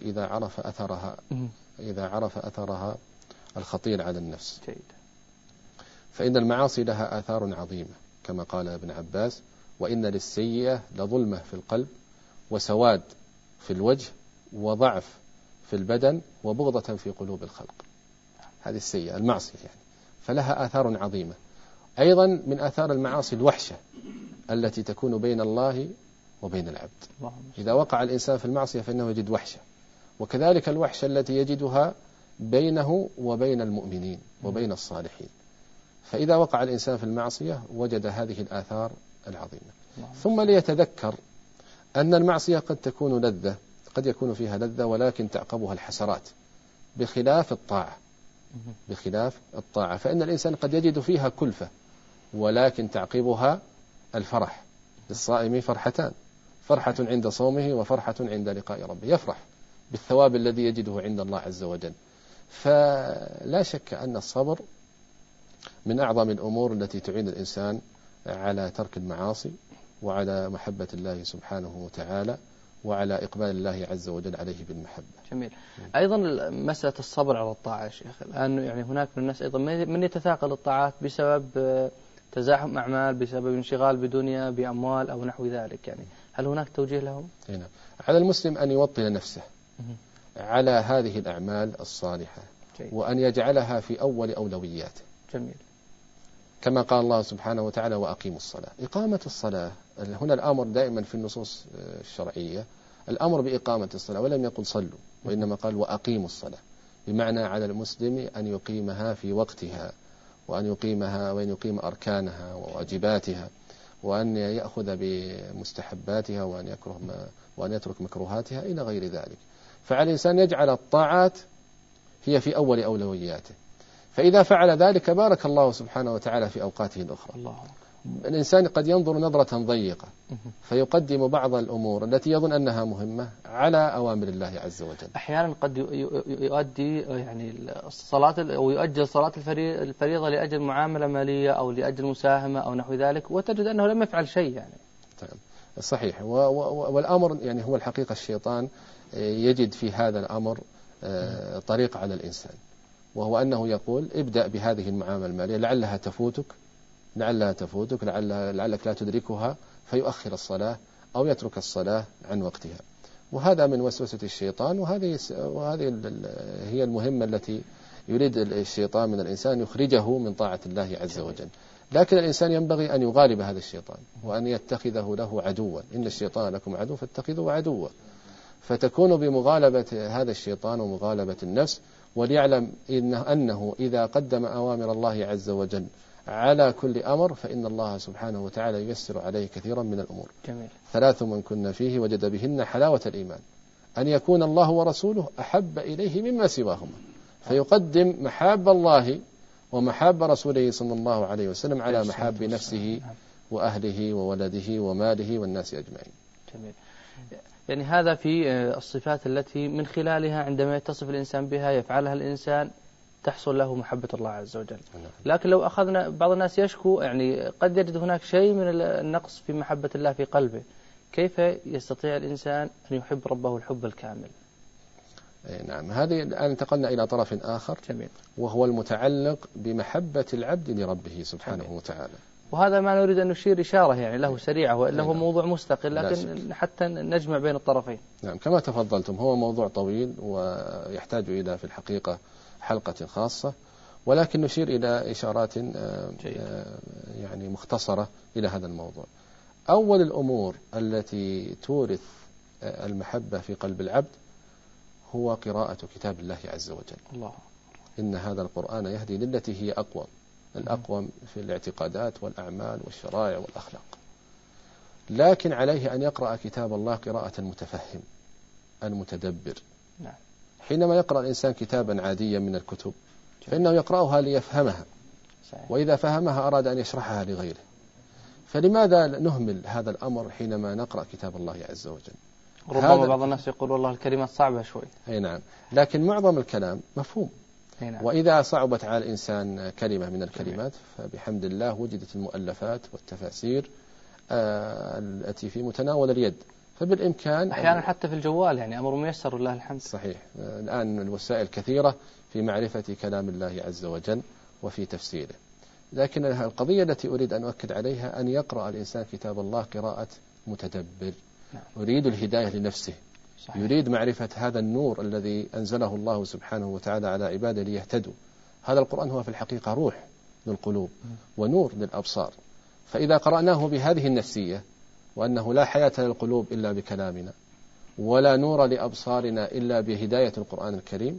S4: إذا عرف أثرها الخطير على النفس.
S3: جيد.
S4: فإن المعاصي لها آثار عظيمة كما قال ابن عباس: وإن للسيئة لظلمة في القلب وسواد في الوجه وضعف في البدن وبغضة في قلوب الخلق. هذه السيئة المعصية يعني، فلها آثار عظيمة. أيضا من آثار المعاصي الوحشة التي تكون بين الله وبين العبد. إذا وقع الإنسان في المعصية فإنه يجد وحشة، وكذلك الوحشة التي يجدها بينه وبين المؤمنين وبين الصالحين. فإذا وقع الإنسان في المعصية وجد هذه الآثار العظيمة. ثم ليتذكر أن المعصية قد تكون لذة، قد يكون فيها لذة ولكن تعقبها الحسرات، بخلاف الطاعة فإن الإنسان قد يجد فيها كلفة ولكن تعقبها الفرح. للصائم فرحتان: فرحة عند صومه وفرحة عند لقاء ربه، يفرح بالثواب الذي يجده عند الله عز وجل. فلا شك أن الصبر من أعظم الأمور التي تعين الإنسان على ترك المعاصي وعلى محبة الله سبحانه وتعالى وعلى إقبال الله عز وجل عليه بالمحبة.
S3: جميل. أيضا مسألة الصبر على الطاعة يا شيخ، الآن يعني هناك من الناس أيضا من يتثاقل الطاعات بسبب تزاحم أعمال، بسبب انشغال بدنيا بأموال أو نحو ذلك، يعني هل هناك توجيه لهم؟
S4: هنا على المسلم أن يوطن نفسه على هذه الأعمال الصالحة وأن يجعلها في أول أولوياته.
S3: جميل.
S4: كما قال الله سبحانه وتعالى: وأقيموا الصلاة. إقامة الصلاة هنا الأمر دائما في النصوص الشرعية الأمر بإقامة الصلاة، ولم يقل صلوا، وإنما قال وأقيموا الصلاة، بمعنى على المسلم أن يقيمها في وقتها، وأن يقيم أركانها وواجباتها، وأن يأخذ بمستحباتها، وأن يترك مكروهاتها إلى غير ذلك. فعلى الإنسان يجعل الطاعات هي في أول أولوياته، فإذا فعل ذلك بارك الله سبحانه وتعالى في أوقاته الأخرى.
S3: الله.
S4: الإنسان قد ينظر نظرة ضيقة فيقدم بعض الأمور التي يظن أنها مهمة على أوامر الله عز وجل.
S3: أحيانا قد يؤدي يعني الصلاة أو يؤجل صلاة الفريضة لأجل معاملة مالية أو لأجل مساهمة أو نحو ذلك، وتجد أنه لم يفعل شيء يعني.
S4: صحيح. والأمر يعني هو الحقيقة الشيطان يجد في هذا الأمر طريق على الإنسان، وهو أنه يقول: ابدأ بهذه المعاملة المالية لعلك تفوتك، لعلك لا تدركها، فيؤخر الصلاة أو يترك الصلاة عن وقتها. وهذا من وسوسة الشيطان، وهذه هي المهمة التي يريد الشيطان من الإنسان، يخرجه من طاعة الله عز وجل. لكن الإنسان ينبغي أن يغالب هذا الشيطان وأن يتخذه له عدوا. إن الشيطان لكم عدو فاتخذوه عدوا. فتكون بمغالبة هذا الشيطان ومغالبة النفس، وليعلم أنه إذا قدم أوامر الله عز وجل على كل أمر فإن الله سبحانه وتعالى ييسر عليه كثيرا من الأمور.
S3: جميل.
S4: 3 من كن فيه وجد بهن حلاوة الإيمان: أن يكون الله ورسوله أحب إليه مما سواهما، فيقدم محاب الله ومحاب رسوله صلى الله عليه وسلم على محاب نفسه وأهله وولده وماله والناس أجمعين.
S3: جميل. يعني هذا في الصفات التي من خلالها عندما يتصف الإنسان بها يفعلها الإنسان تحصل له محبة الله عز وجل. لكن لو أخذنا بعض الناس يشكو، يعني قد يجد هناك شيء من النقص في محبة الله في قلبه، كيف يستطيع الإنسان أن يحب ربه الحب الكامل؟
S4: نعم، هذه الآن انتقلنا إلى طرف آخر.
S3: جميل.
S4: وهو المتعلق بمحبة العبد لربه سبحانه وتعالى.
S3: وهذا ما نريد أن نشير إشارة يعني له سريعة، وإلا هو موضوع مستقل، لكن حتى نجمع بين الطرفين.
S4: نعم كما تفضلتم، هو موضوع طويل ويحتاج إلى في الحقيقة حلقة خاصة، ولكن نشير إلى إشارات يعني مختصرة إلى هذا الموضوع. أول الأمور التي تورث المحبة في قلب العبد هو قراءة كتاب الله عز وجل.
S3: الله.
S4: إن هذا القرآن يهدي للتي هي أقوم، الأقوم في الاعتقادات والأعمال والشرائع والأخلاق. لكن عليه أن يقرأ كتاب الله قراءة المتفهم المتدبر.
S3: نعم.
S4: حينما يقرأ الإنسان كتابا عاديا من الكتب فإنه يقرأها ليفهمها،
S3: صحيح.
S4: وإذا فهمها أراد أن يشرحها لغيره. فلماذا نهمل هذا الأمر حينما نقرأ كتاب الله عز وجل؟
S3: ربما بعض الناس يقول والله الكلمات صعبة شوي.
S4: أي نعم، لكن معظم الكلام مفهوم.
S3: نعم.
S4: وإذا صعبت على الإنسان كلمة من الكلمات فبحمد الله وجدت المؤلفات والتفاسير التي في متناول اليد، فبالإمكان
S3: أحيانا حتى في الجوال يعني أمر ميسر لله الحمد.
S4: صحيح. الآن الوسائل كثيرة في معرفة كلام الله عز وجل وفي تفسيره. لكن القضية التي أريد أن أؤكد عليها أن يقرأ الإنسان كتاب الله قراءة متدبر.
S3: نعم.
S4: يريد الهداية لنفسه. صحيح. يريد معرفة هذا النور الذي أنزله الله سبحانه وتعالى على عباده ليهتدوا. هذا القرآن هو في الحقيقة روح للقلوب ونور للأبصار. فإذا قرأناه بهذه النفسية، وأنه لا حياة للقلوب إلا بكلامنا، ولا نور لأبصارنا إلا بهداية القرآن الكريم،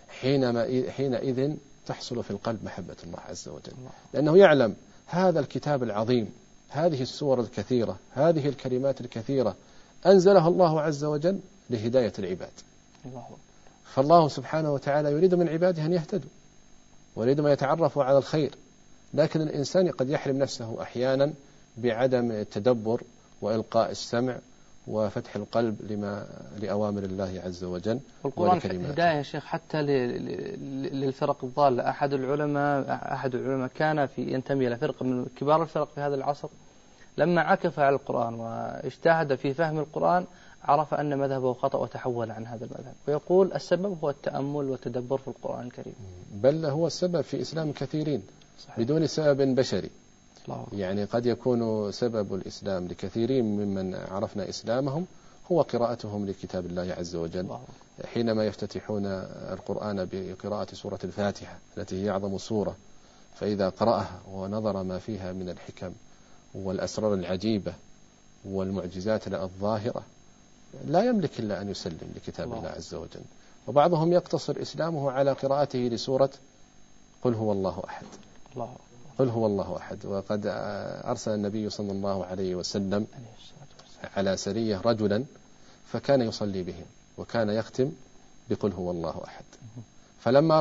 S4: حينئذ تحصل في القلب محبة الله عز وجل. لأنه يعلم هذا الكتاب العظيم، هذه السور الكثيرة، هذه الكلمات الكثيرة أنزلها الله عز وجل لهداية العباد. فالله سبحانه وتعالى يريد من عباده أن يهتدوا، ويريد من يتعرفوا على الخير. لكن الإنسان قد يحرم نفسه أحيانا بعدم التدبر وإلقاء السمع وفتح القلب لأوامر الله عز وجل.
S3: والقرآن هداية يا شيخ حتى للفرق الضالة. أحد العلماء كان ينتمي إلى فرقة من كبار الفرق في هذا العصر، لما عكف على القرآن واجتهد في فهم القرآن عرف أن مذهبه خطأ وتحول عن هذا المذهب، ويقول السبب هو التأمل والتدبر في القرآن الكريم.
S4: بل هو السبب في إسلام كثيرين. صحيح. بدون سبب بشري. يعني قد يكون سبب الإسلام لكثيرين ممن عرفنا إسلامهم هو قراءتهم لكتاب الله عز وجل. حينما يفتتحون القرآن بقراءة سورة الفاتحة التي هي أعظم سورة، فإذا قرأها ونظر ما فيها من الحكم والأسرار العجيبة والمعجزات الظاهرة لا يملك إلا أن يسلم لكتاب الله عز وجل. وبعضهم يقتصر إسلامه على قراءته لسورة قل هو الله أحد. قل هو الله أحد. وقد أرسل النبي صلى الله عليه وسلم على سرية رجلا فكان يصلي بهم وكان يختم بقل هو الله أحد. فلما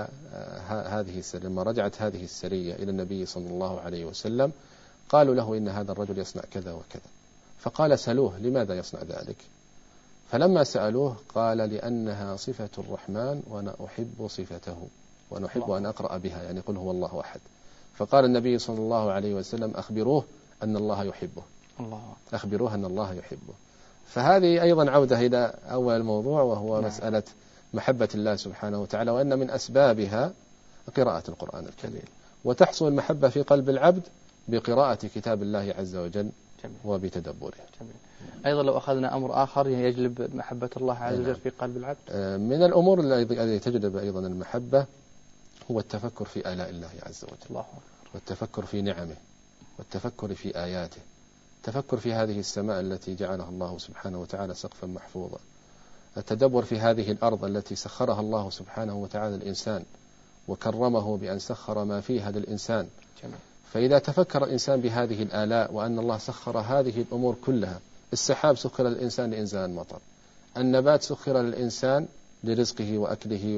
S4: رجعت هذه السرية إلى النبي صلى الله عليه وسلم قالوا له إن هذا الرجل يصنع كذا وكذا، فقال سألوه لماذا يصنع ذلك؟ فلما سألوه قال لأنها صفة الرحمن وأنا أحب صفته وأنا أحب أن أقرأ بها، يعني قل هو الله أحد. فقال النبي صلى الله عليه وسلم أخبروه أن الله يحبه. أخبروه أن الله يحبه. فهذه أيضا عودة إلى أول الموضوع، وهو مسألة محبة الله سبحانه وتعالى، وأن من أسبابها قراءة القرآن الكريم. وتحصل المحبة في قلب العبد بقراءة كتاب الله عز وجل وبتدبره.
S3: أيضا لو أخذنا أمر آخر يجلب محبة الله عز وجل في قلب العبد،
S4: من الأمور التي تجلب أيضا المحبة هو التفكر في آلاء الله عز وجل، والتفكر في نعمه، والتفكر في آياته، التفكر في هذه السماء التي جعلها الله سبحانه وتعالى سقفا محفوظا، التدبر في هذه الأرض التي سخرها الله سبحانه وتعالى الإنسان وكرمه بأن سخر ما فيها للإنسان. فإذا تفكر الإنسان بهذه الآلاء وأن الله سخر هذه الأمور كلها، السحاب سخر للإنسان لإنزال المطر، النبات سخر للإنسان لرزقه وأكله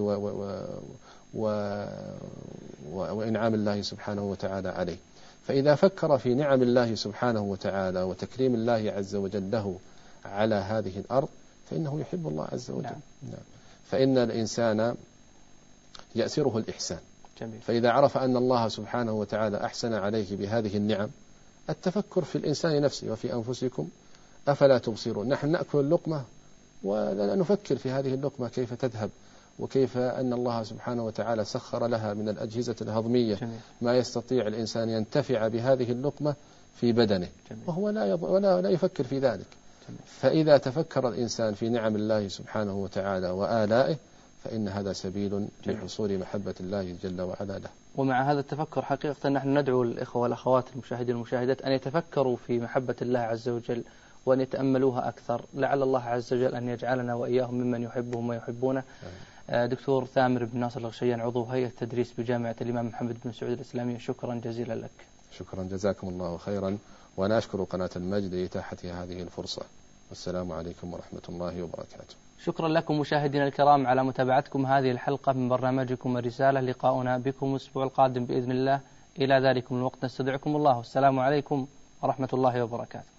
S4: وإنعام الله سبحانه وتعالى عليه. فإذا فكر في نعم الله سبحانه وتعالى وتكريم الله عز وجل له على هذه الأرض فإنه يحب الله عز وجل. نعم. فإن الإنسان يأسره الإحسان. فإذا عرف أن الله سبحانه وتعالى أحسن عليه بهذه النعم، التفكر في الإنسان نفسه وفي أنفسكم أفلا تبصرون. نحن نأكل اللقمة ولا نفكر في هذه اللقمة كيف تذهب وكيف أن الله سبحانه وتعالى سخر لها من الأجهزة الهضمية ما يستطيع الإنسان ينتفع بهذه اللقمة في بدنه، وهو لا يفكر في ذلك. فإذا تفكر الإنسان في نعم الله سبحانه وتعالى وآلائه فإن هذا سبيل لحصول محبة الله جل وعلا له.
S3: ومع هذا التفكر حقيقة نحن ندعو الإخوة والأخوات المشاهدين والمشاهدات أن يتفكروا في محبة الله عز وجل وأن يتأملوها أكثر، لعل الله عز وجل أن يجعلنا وإياهم ممن يحبهم ويحبونه. دكتور ثامر بن ناصر الغشيان، عضو هيئة التدريس بجامعة الإمام محمد بن سعود الإسلامية، شكرا جزيلا لك.
S4: شكرا، جزاكم الله خيرا، وأنا أشكر قناة المجد لإتاحتها هذه الفرصة، والسلام عليكم ورحمة الله وبركاته.
S3: شكرا لكم مشاهدينا الكرام على متابعتكم هذه الحلقة من برنامجكم الرسالة. لقاؤنا بكم الأسبوع القادم بإذن الله. إلى ذلكم الوقت نستودعكم الله، والسلام عليكم ورحمة الله وبركاته.